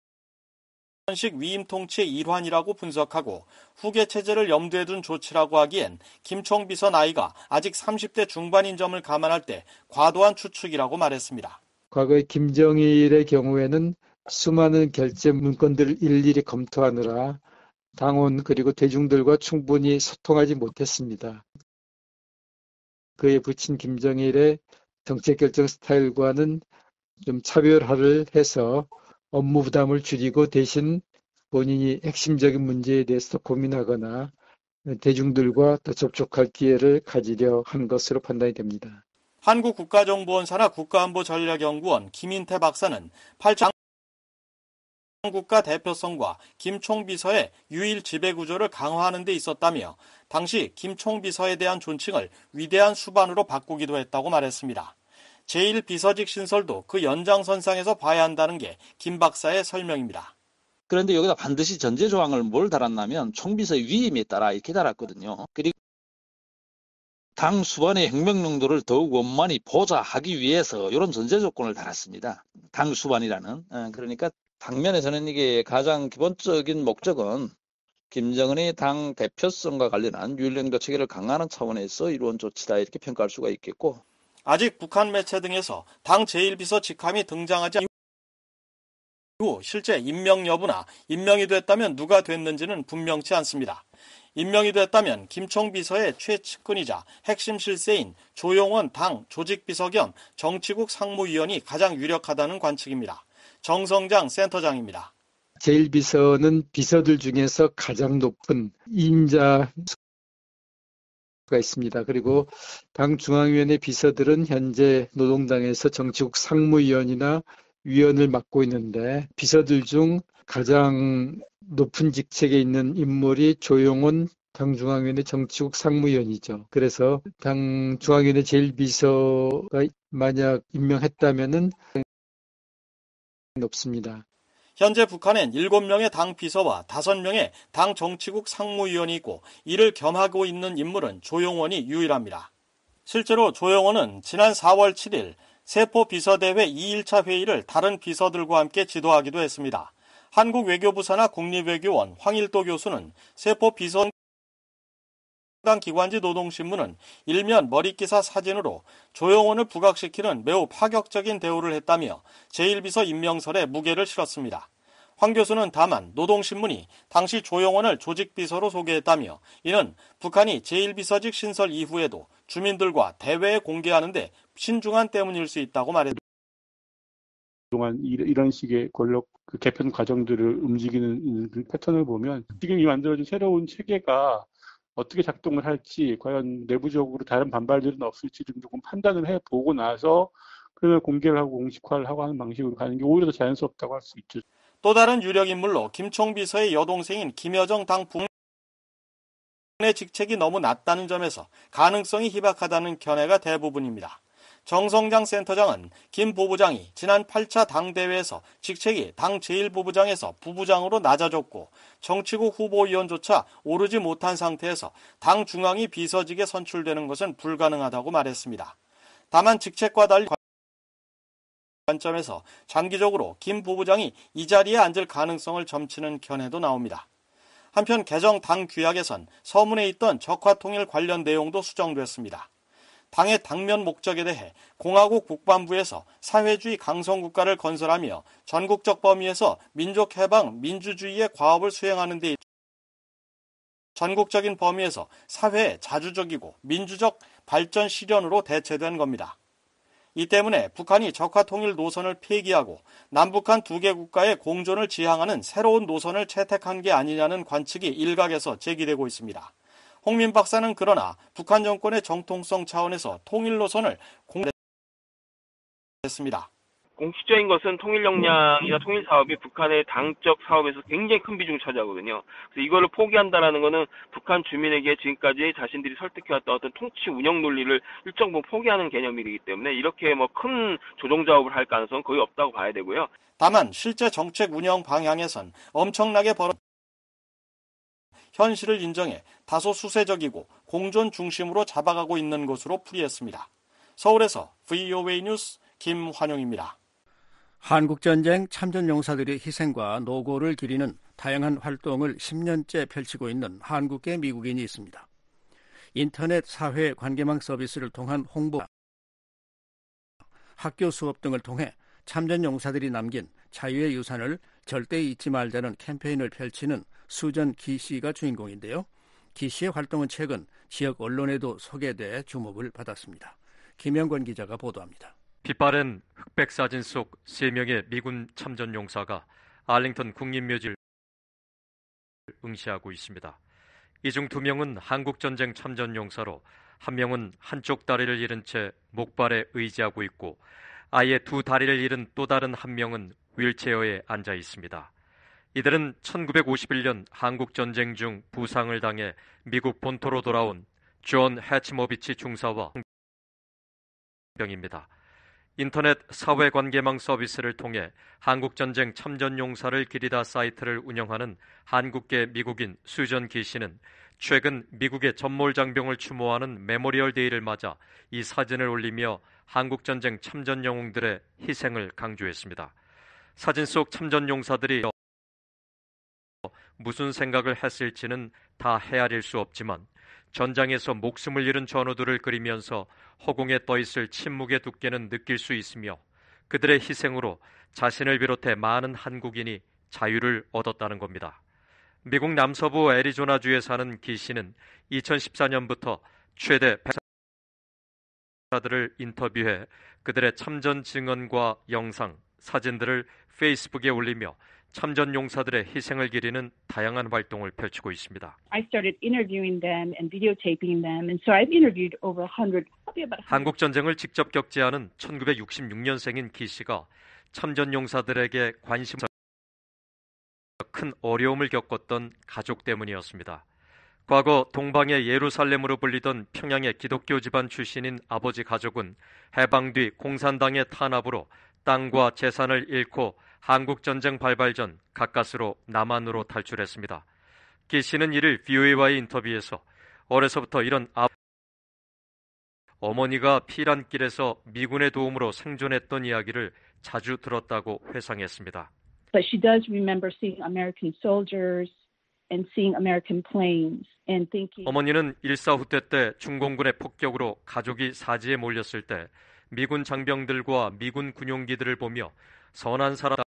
위임 통치의 일환이라고 분석하고 후계 체제를 염두에 둔 조치라고 하기엔 김 총비서 나이가 아직 30대 중반인 점을 감안할 때 과도한 추측이라고 말했습니다. 과거의 김정일의 경우에는 수많은 결재 문건들을 일일이 검토하느라 당원 그리고 대중들과 충분히 소통하지 못했습니다. 그에 붙인 김정일의 정책 결정 스타일과는 좀 차별화를 해서 업무 부담을 줄이고 대신 본인이 핵심적인 문제에 대해서 고민하거나 대중들과 더 접촉할 기회를 가지려 한 것으로 판단이 됩니다. 한국국가정보원 산하 국가안보전략연구원 김인태 박사는 8차 국가 대표성과 김 총비서의 유일 지배구조를 강화하는 데 있었다며 당시 김 총비서에 대한 존칭을 위대한 수반으로 바꾸기도 했다고 말했습니다. 제1비서직 신설도 그 연장선상에서 봐야 한다는 게 김 박사의 설명입니다. 그런데 여기다 반드시 전제조항을 뭘 달았냐면 총비서의 위임에 따라 이렇게 달았거든요. 그리고 당 수반의 혁명용도를 더욱 원만히 보좌 하기 위해서 이런 전제 조건을 달았습니다. 당 수반이라는. 그러니까 당면에서는 이게 가장 기본적인 목적은 김정은의 당 대표성과 관련한 윤리용도 체계를 강화하는 차원에서 이루어진 조치다 이렇게 평가할 수가 있겠고, 아직 북한 매체 등에서 당 제1비서 직함이 등장하지 이후 실제 임명 여부나 임명이 됐다면 누가 됐는지는 분명치 않습니다. 임명이 됐다면 김총 비서의 최측근이자 핵심 실세인 조용원 당 조직비서 겸 정치국 상무위원이 가장 유력하다는 관측입니다. 정성장 센터장입니다. 제1비서는 비서들 중에서 가장 높은 임자가 있습니다. 그리고 당 중앙위원회 비서들은 현재 노동당에서 정치국 상무위원이나 위원을 맡고 있는데, 비서들 중 가장 높은 직책에 있는 인물이 조용원 당중앙위원회 정치국 상무위원이죠. 그래서 당중앙위원회 제1비서가 만약 임명했다면은 높습니다. 현재 북한엔 7명의 당 비서와 5명의 당 정치국 상무위원이 있고 이를 겸하고 있는 인물은 조용원이 유일합니다. 실제로 조용원은 지난 4월 7일 세포 비서대회 2일차 회의를 다른 비서들과 함께 지도하기도 했습니다. 한국 외교부 산하 국립외교원 황일도 교수는 세포 비서 당 기관지 노동신문은 일면 머릿기사 사진으로 조용원을 부각시키는 매우 파격적인 대우를 했다며 제1비서 임명설에 무게를 실었습니다. 황 교수는 다만 노동신문이 당시 조용원을 조직비서로 소개했다며 이는 북한이 제1비서직 신설 이후에도 주민들과 대외에 공개하는데 신중한 때문일 수 있다고 말했습니다. 그동안 이런 식의 권력 개편 과정들을 움직이는 그 패턴을 보면 지금 이 만들어진 새로운 체계가 어떻게 작동을 할지, 과연 내부적으로 다른 반발들은 없을지 좀 조금 판단을 해보고 나서 그걸 공개를 하고 공식화를 하고 하는 방식으로 가는 게 오히려 더 자연스럽다고 할 수 있죠. 또 다른 유력 인물로 김총 비서의 여동생인 김여정 당 부의 직책이 너무 낮다는 점에서 가능성이 희박하다는 견해가 대부분입니다. 정성장 센터장은 김 부부장이 지난 8차 당대회에서 직책이 당 제1부부장에서 부부장으로 낮아졌고 정치국 후보위원조차 오르지 못한 상태에서 당 중앙위 비서직에 선출되는 것은 불가능하다고 말했습니다. 다만 직책과 달리 관점에서 장기적으로 김 부부장이 이 자리에 앉을 가능성을 점치는 견해도 나옵니다. 한편 개정 당 규약에선 서문에 있던 적화통일 관련 내용도 수정됐습니다. 당의 당면 목적에 대해 공화국 국방부에서 사회주의 강성국가를 건설하며 전국적 범위에서 민족해방, 민주주의의 과업을 수행하는 데 전국적인 범위에서 사회의 자주적이고 민주적 발전 실현으로 대체된 겁니다. 이 때문에 북한이 적화통일 노선을 폐기하고 남북한 두 개 국가의 공존을 지향하는 새로운 노선을 채택한 게 아니냐는 관측이 일각에서 제기되고 있습니다. 홍민 박사는 그러나 북한 정권의 정통성 차원에서 통일 노선을 공개했습니다. 공식적인 것은 통일 역량이나 통일 사업이 북한의 당적 사업에서 굉장히 큰 비중을 차지하거든요. 그래서 이거를 포기한다라는 것은 북한 주민에게 지금까지 자신들이 설득해왔던 어떤 통치 운영 논리를 일정 부분 포기하는 개념이기 때문에 이렇게 큰 조정 작업을 할 가능성은 거의 없다고 봐야 되고요. 다만 실제 정책 운영 방향에선 엄청나게 현실을 인정해 다소 수세적이고 공존 중심으로 잡아가고 있는 것으로 풀이했습니다. 서울에서 VOA 뉴스 김환용입니다. 한국전쟁 참전용사들의 희생과 노고를 기리는 다양한 활동을 10년째 펼치고 있는 한국계 미국인이 있습니다. 인터넷 사회 관계망 서비스를 통한 홍보, 학교 수업 등을 통해 참전용사들이 남긴 자유의 유산을 절대 잊지 말자는 캠페인을 펼치는 수전 기 씨가 주인공인데요. 기 씨의 활동은 최근 지역 언론에도 소개돼 주목을 받았습니다. 김영권 기자가 보도합니다. 빛바랜 흑백 사진 속 3명의 미군 참전 용사가 알링턴 국립묘지를 응시하고 있습니다. 이 중 2명은 한국전쟁 참전 용사로, 1명은 한쪽 다리를 잃은 채 목발에 의지하고 있고 아예 2 다리를 잃은 또 다른 1명은 휠체어에 앉아 있습니다. 이들은 1951년 한국전쟁 중 부상을 당해 미국 본토로 돌아온 존 해치모비치 중사와 병입니다. 인터넷 사회관계망 서비스를 통해 한국전쟁 참전용사를 기리다 사이트를 운영하는 한국계 미국인 수전 기 씨는 최근 미국의 전몰장병을 추모하는 메모리얼 데이를 맞아 이 사진을 올리며 한국전쟁 참전 영웅들의 희생을 강조했습니다. 사진 속 참전 용사들이 무슨 생각을 했을지는 다 헤아릴 수 없지만 전장에서 목숨을 잃은 전우들을 그리면서 허공에 떠있을 침묵의 두께는 느낄 수 있으며 그들의 희생으로 자신을 비롯해 많은 한국인이 자유를 얻었다는 겁니다. 미국 남서부 애리조나주에 사는 기 씨는 2014년부터 최대 배사들을 인터뷰해 그들의 참전 증언과 영상, 사진들을 페이스북에 올리며 참전 용사들의 희생을 기리는 다양한 활동을 펼치고 있습니다. I started interviewing them and videotaping them, and so I've interviewed over 100. 한국 전쟁을 직접 겪지 않은 1966년생인 기 씨가 참전 용사들에게 관심을 큰 어려움을 겪었던 가족 때문이었습니다. 과거 동방의 예루살렘으로 불리던 평양의 기독교 집안 출신인 아버지 가족은 해방 뒤 공산당의 탄압으로 땅과 재산을 잃고 한국전쟁 발발 전 가까스로 남한으로 탈출했습니다. 기 씨는 이를 VOA와의 인터뷰에서 어려서부터 이런 어머니가 피란길에서 미군의 도움으로 생존했던 이야기를 자주 들었다고 회상했습니다. But she does remember seeing American soldiers and seeing American planes and thinking. 어머니는 일사후퇴 때 중공군의 폭격으로 가족이 사지에 몰렸을 때 미군 장병들과 미군 군용기들을 보며 선한 사람이라며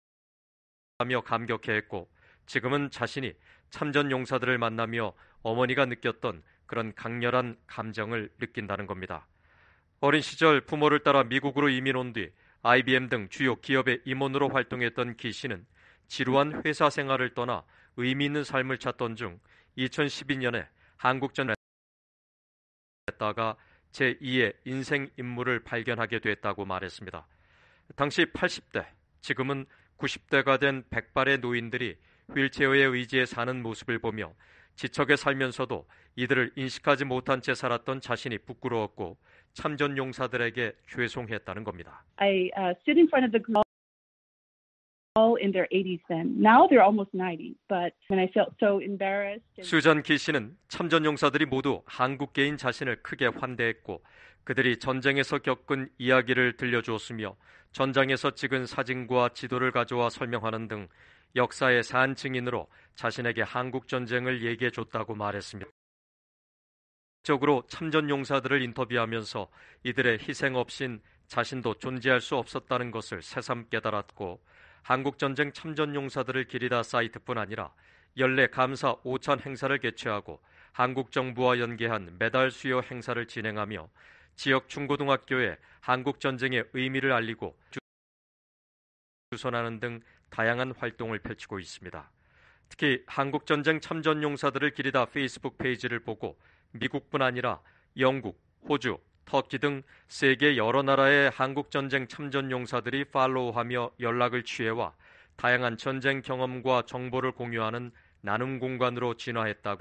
감격해했고 지금은 자신이 참전 용사들을 만나며 어머니가 느꼈던 그런 강렬한 감정을 느낀다는 겁니다. 어린 시절 부모를 따라 미국으로 이민 온 뒤 IBM 등 주요 기업의 임원으로 활동했던 기 씨는 지루한 회사 생활을 떠나 의미 있는 삶을 찾던 중 2012년에 한국전쟁에 했다가 제2의 인생 임무를 발견하게 됐다고 말했습니다. 당시 80대, 지금은 90대가 된 백발의 노인들이 휠체어에 의지해 사는 모습을 보며 지척에 살면서도 이들을 인식하지 못한 채 살았던 자신이 부끄러웠고 참전 용사들에게 죄송했다는 겁니다. I stood in front of the girl in their 80s then. Now they're almost 90, but when I felt so embarrassed. 수잔 기 씨는 참전 용사들이 모두 한국계인 자신을 크게 환대했고 그들이 전쟁에서 겪은 이야기를 들려주었으며 전장에서 찍은 사진과 지도를 가져와 설명하는 등 역사의 산 증인으로 자신에게 한국 전쟁을 얘기해 줬다고 말했습니다. 적으로 참전 용사들을 인터뷰하면서 이들의 희생 없인 자신도 존재할 수 없었다는 것을 새삼 깨달았고 한국 전쟁 참전 용사들을 기리다 사이트뿐 아니라 연례 감사 5찬 행사를 개최하고 한국 정부와 연계한 메달 수여 행사를 진행하며 지역 중고등학교에 한국 전쟁의 의미를 알리고 주선하는 등 다양한 활동을 펼치고 있습니다. 특히 한국 전쟁 참전 용사들을 기리다 페이스북 페이지를 보고 미국뿐 아니라 영국, 호주, 터키 등 세계 여러 나라의 한국 전쟁 참전 용사들이 팔로우하며 연락을 취해와 다양한 전쟁 경험과 정보를 공유하는 나눔 공간으로 진화했다가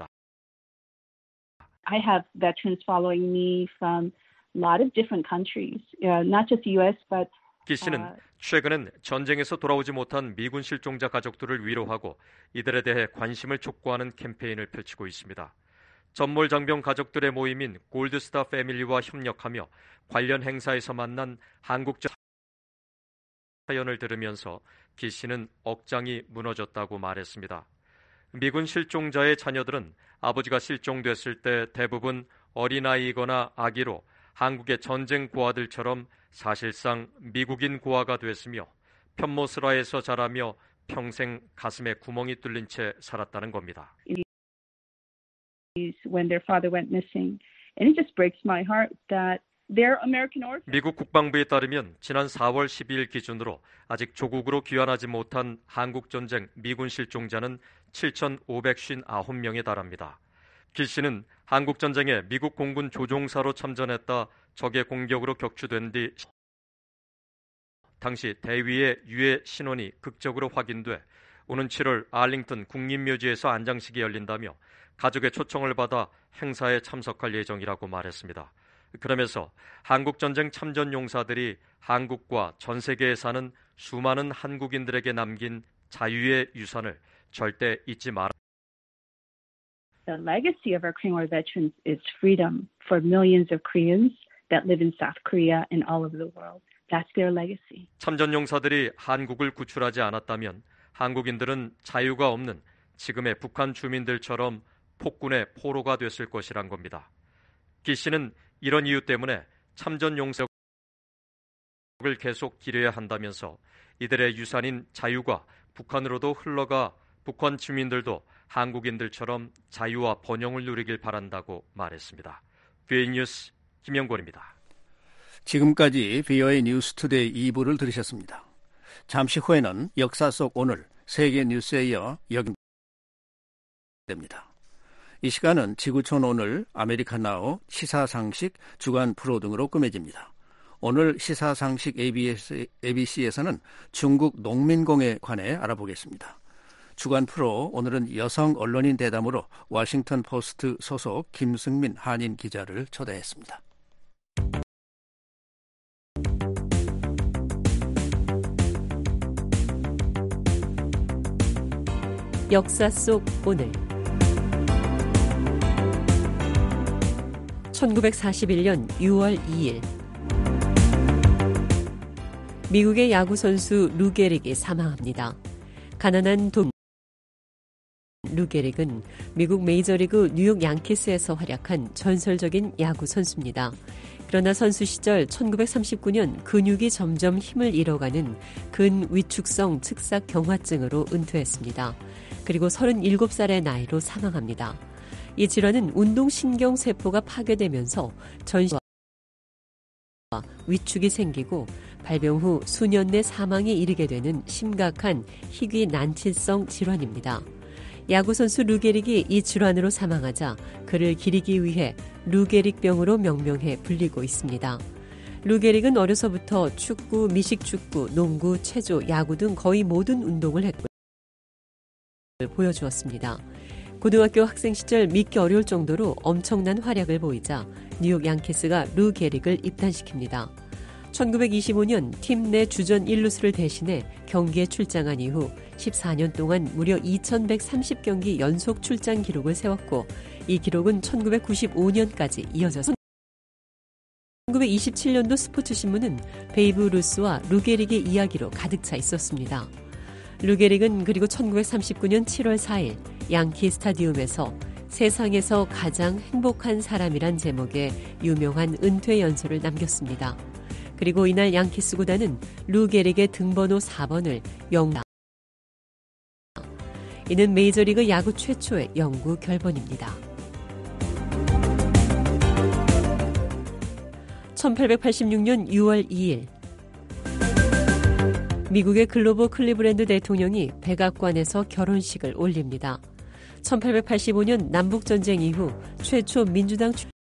I have veterans following me from a lot of different countries, not just the US, but 기 씨는 최근엔 전쟁에서 돌아오지 못한 미군 실종자 가족들을 위로하고 이들에 대해 관심을 촉구하는 캠페인을 펼치고 있습니다. 전몰 장병 가족들의 모임인 골드스타 패밀리와 협력하며 관련 행사에서 만난 한국전 사연을 들으면서 기 씨는 억장이 무너졌다고 말했습니다. 미군 실종자의 자녀들은 아버지가 실종됐을 때 대부분 어린아이이거나 아기로 한국의 전쟁 고아들처럼 사실상 미국인 고아가 됐으며 편모스라에서 자라며 평생 가슴에 구멍이 뚫린 채 살았다는 겁니다. When their father went missing, and it just breaks my heart that they're American orphans. 미국 국방부에 따르면 지난 4월 12일 기준으로 아직 조국으로 귀환하지 못한 한국 전쟁 미군 실종자는 7,559명에 달합니다. 기 씨는 한국 전쟁에 미국 공군 조종사로 참전했다 적의 공격으로 격추된 뒤 당시 대위의 유해 신원이 극적으로 확인돼 오는 7월 알링턴 국립묘지에서 안장식이 열린다며 가족의 초청을 받아 행사에 참석할 예정이라고 말했습니다. 그러면서 한국전쟁 참전 용사들이 한국과 전 세계에 사는 수많은 한국인들에게 남긴 자유의 유산을 절대 잊지 마라. The legacy of our Korean War veterans is freedom for millions of Koreans that live in South Korea and all over the world. That's their legacy. 참전용사들이 한국을 구출하지 않았다면 한국인들은 자유가 없는 지금의 북한 주민들처럼 폭군의 포로가 됐을 것이란 겁니다. 기 씨는 이런 이유 때문에 참전용사를 계속 기려야 한다면서 이들의 유산인 자유가 북한으로도 흘러가 북한 주민들도 한국인들처럼 자유와 번영을 누리길 바란다고 말했습니다. VOA 뉴스 김영권입니다. 지금까지 VOA 뉴스투데이 2부를 들으셨습니다. 잠시 후에는 역사 속 오늘 세계 뉴스에 이어 여깁니다. 이 시간은 지구촌 오늘, 아메리카나우, 시사상식, 주간 프로 등으로 꾸며집니다. 오늘 시사상식 ABC에서는 중국 농민공에 관해 알아보겠습니다. 주간 프로 오늘은 여성 언론인 대담으로 워싱턴 포스트 소속 김승민 한인 기자를 초대했습니다. 역사 속 오늘 1941년 6월 2일 미국의 야구 선수 루 게릭이 사망합니다. 가난한 루 게릭은 미국 메이저리그 뉴욕 양키스에서 활약한 전설적인 야구 선수입니다. 그러나 선수 시절 1939년 근육이 점점 힘을 잃어가는 근위축성 측삭 경화증으로 은퇴했습니다. 그리고 37살의 나이로 사망합니다. 이 질환은 운동신경세포가 파괴되면서 전신과 위축이 생기고 발병 후 수년 내 사망에 이르게 되는 심각한 희귀 난치성 질환입니다. 야구선수 루 게릭이 이 질환으로 사망하자 그를 기리기 위해 루 게릭병으로 명명해 불리고 있습니다. 루 게릭은 어려서부터 축구, 미식축구, 농구, 체조, 야구 등 거의 모든 운동을 했고 보여주었습니다. 고등학교 학생 시절 믿기 어려울 정도로 엄청난 활약을 보이자 뉴욕 양키스가 루 게릭을 입단시킵니다. 1925년 팀 내 주전 1루수를 대신해 경기에 출장한 이후 14년 동안 무려 2130경기 연속 출장 기록을 세웠고 이 기록은 1995년까지 이어져서 1927년도 스포츠신문은 베이브 루스와 루 게릭의 이야기로 가득 차 있었습니다. 루 게릭은 그리고 1939년 7월 4일 양키 스타디움에서 세상에서 가장 행복한 사람이란 제목의 유명한 은퇴 연설을 남겼습니다. 그리고 이날 양키스 구단은 루 게릭의 등번호 4번을 영구. 이는 메이저리그 야구 최초의 영구 결번입니다. 1886년 6월 2일 미국의 글로버 클리브랜드 대통령이 백악관에서 결혼식을 올립니다. 1885년 남북전쟁 이후 최초 민주당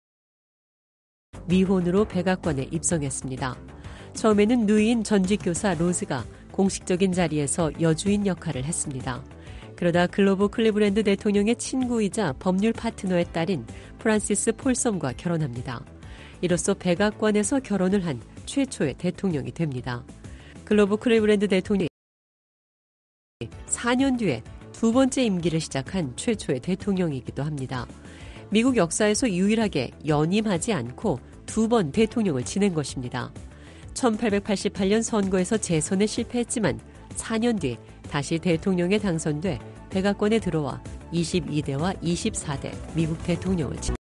미혼으로 백악관에 입성했습니다. 처음에는 누이인 전직 교사 로즈가 공식적인 자리에서 여주인 역할을 했습니다. 그러다 글로버 클리브랜드 대통령의 친구이자 법률 파트너의 딸인 프란시스 폴섬과 결혼합니다. 이로써 백악관에서 결혼을 한 최초의 대통령이 됩니다. 글로버 클리브랜드 대통령이 4년 뒤에 두 번째 임기를 시작한 최초의 대통령이기도 합니다. 미국 역사에서 유일하게 연임하지 않고 두 번 대통령을 지낸 것입니다. 1888년 선거에서 재선에 실패했지만 4년 뒤 다시 대통령에 당선돼 백악관에 들어와 22대와 24대 미국 대통령을 지냈습니다.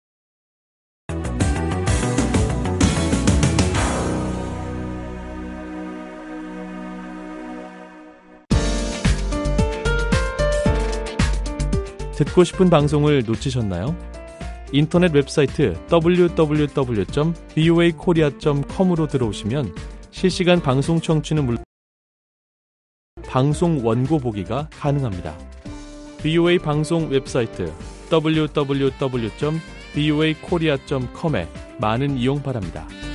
듣고 싶은 방송을 놓치셨나요? 인터넷 웹사이트 www.voakorea.com으로 들어오시면 실시간 방송 청취는 물론 방송 원고 보기가 가능합니다. VOA 방송 웹사이트 www.voakorea.com에 많은 이용 바랍니다.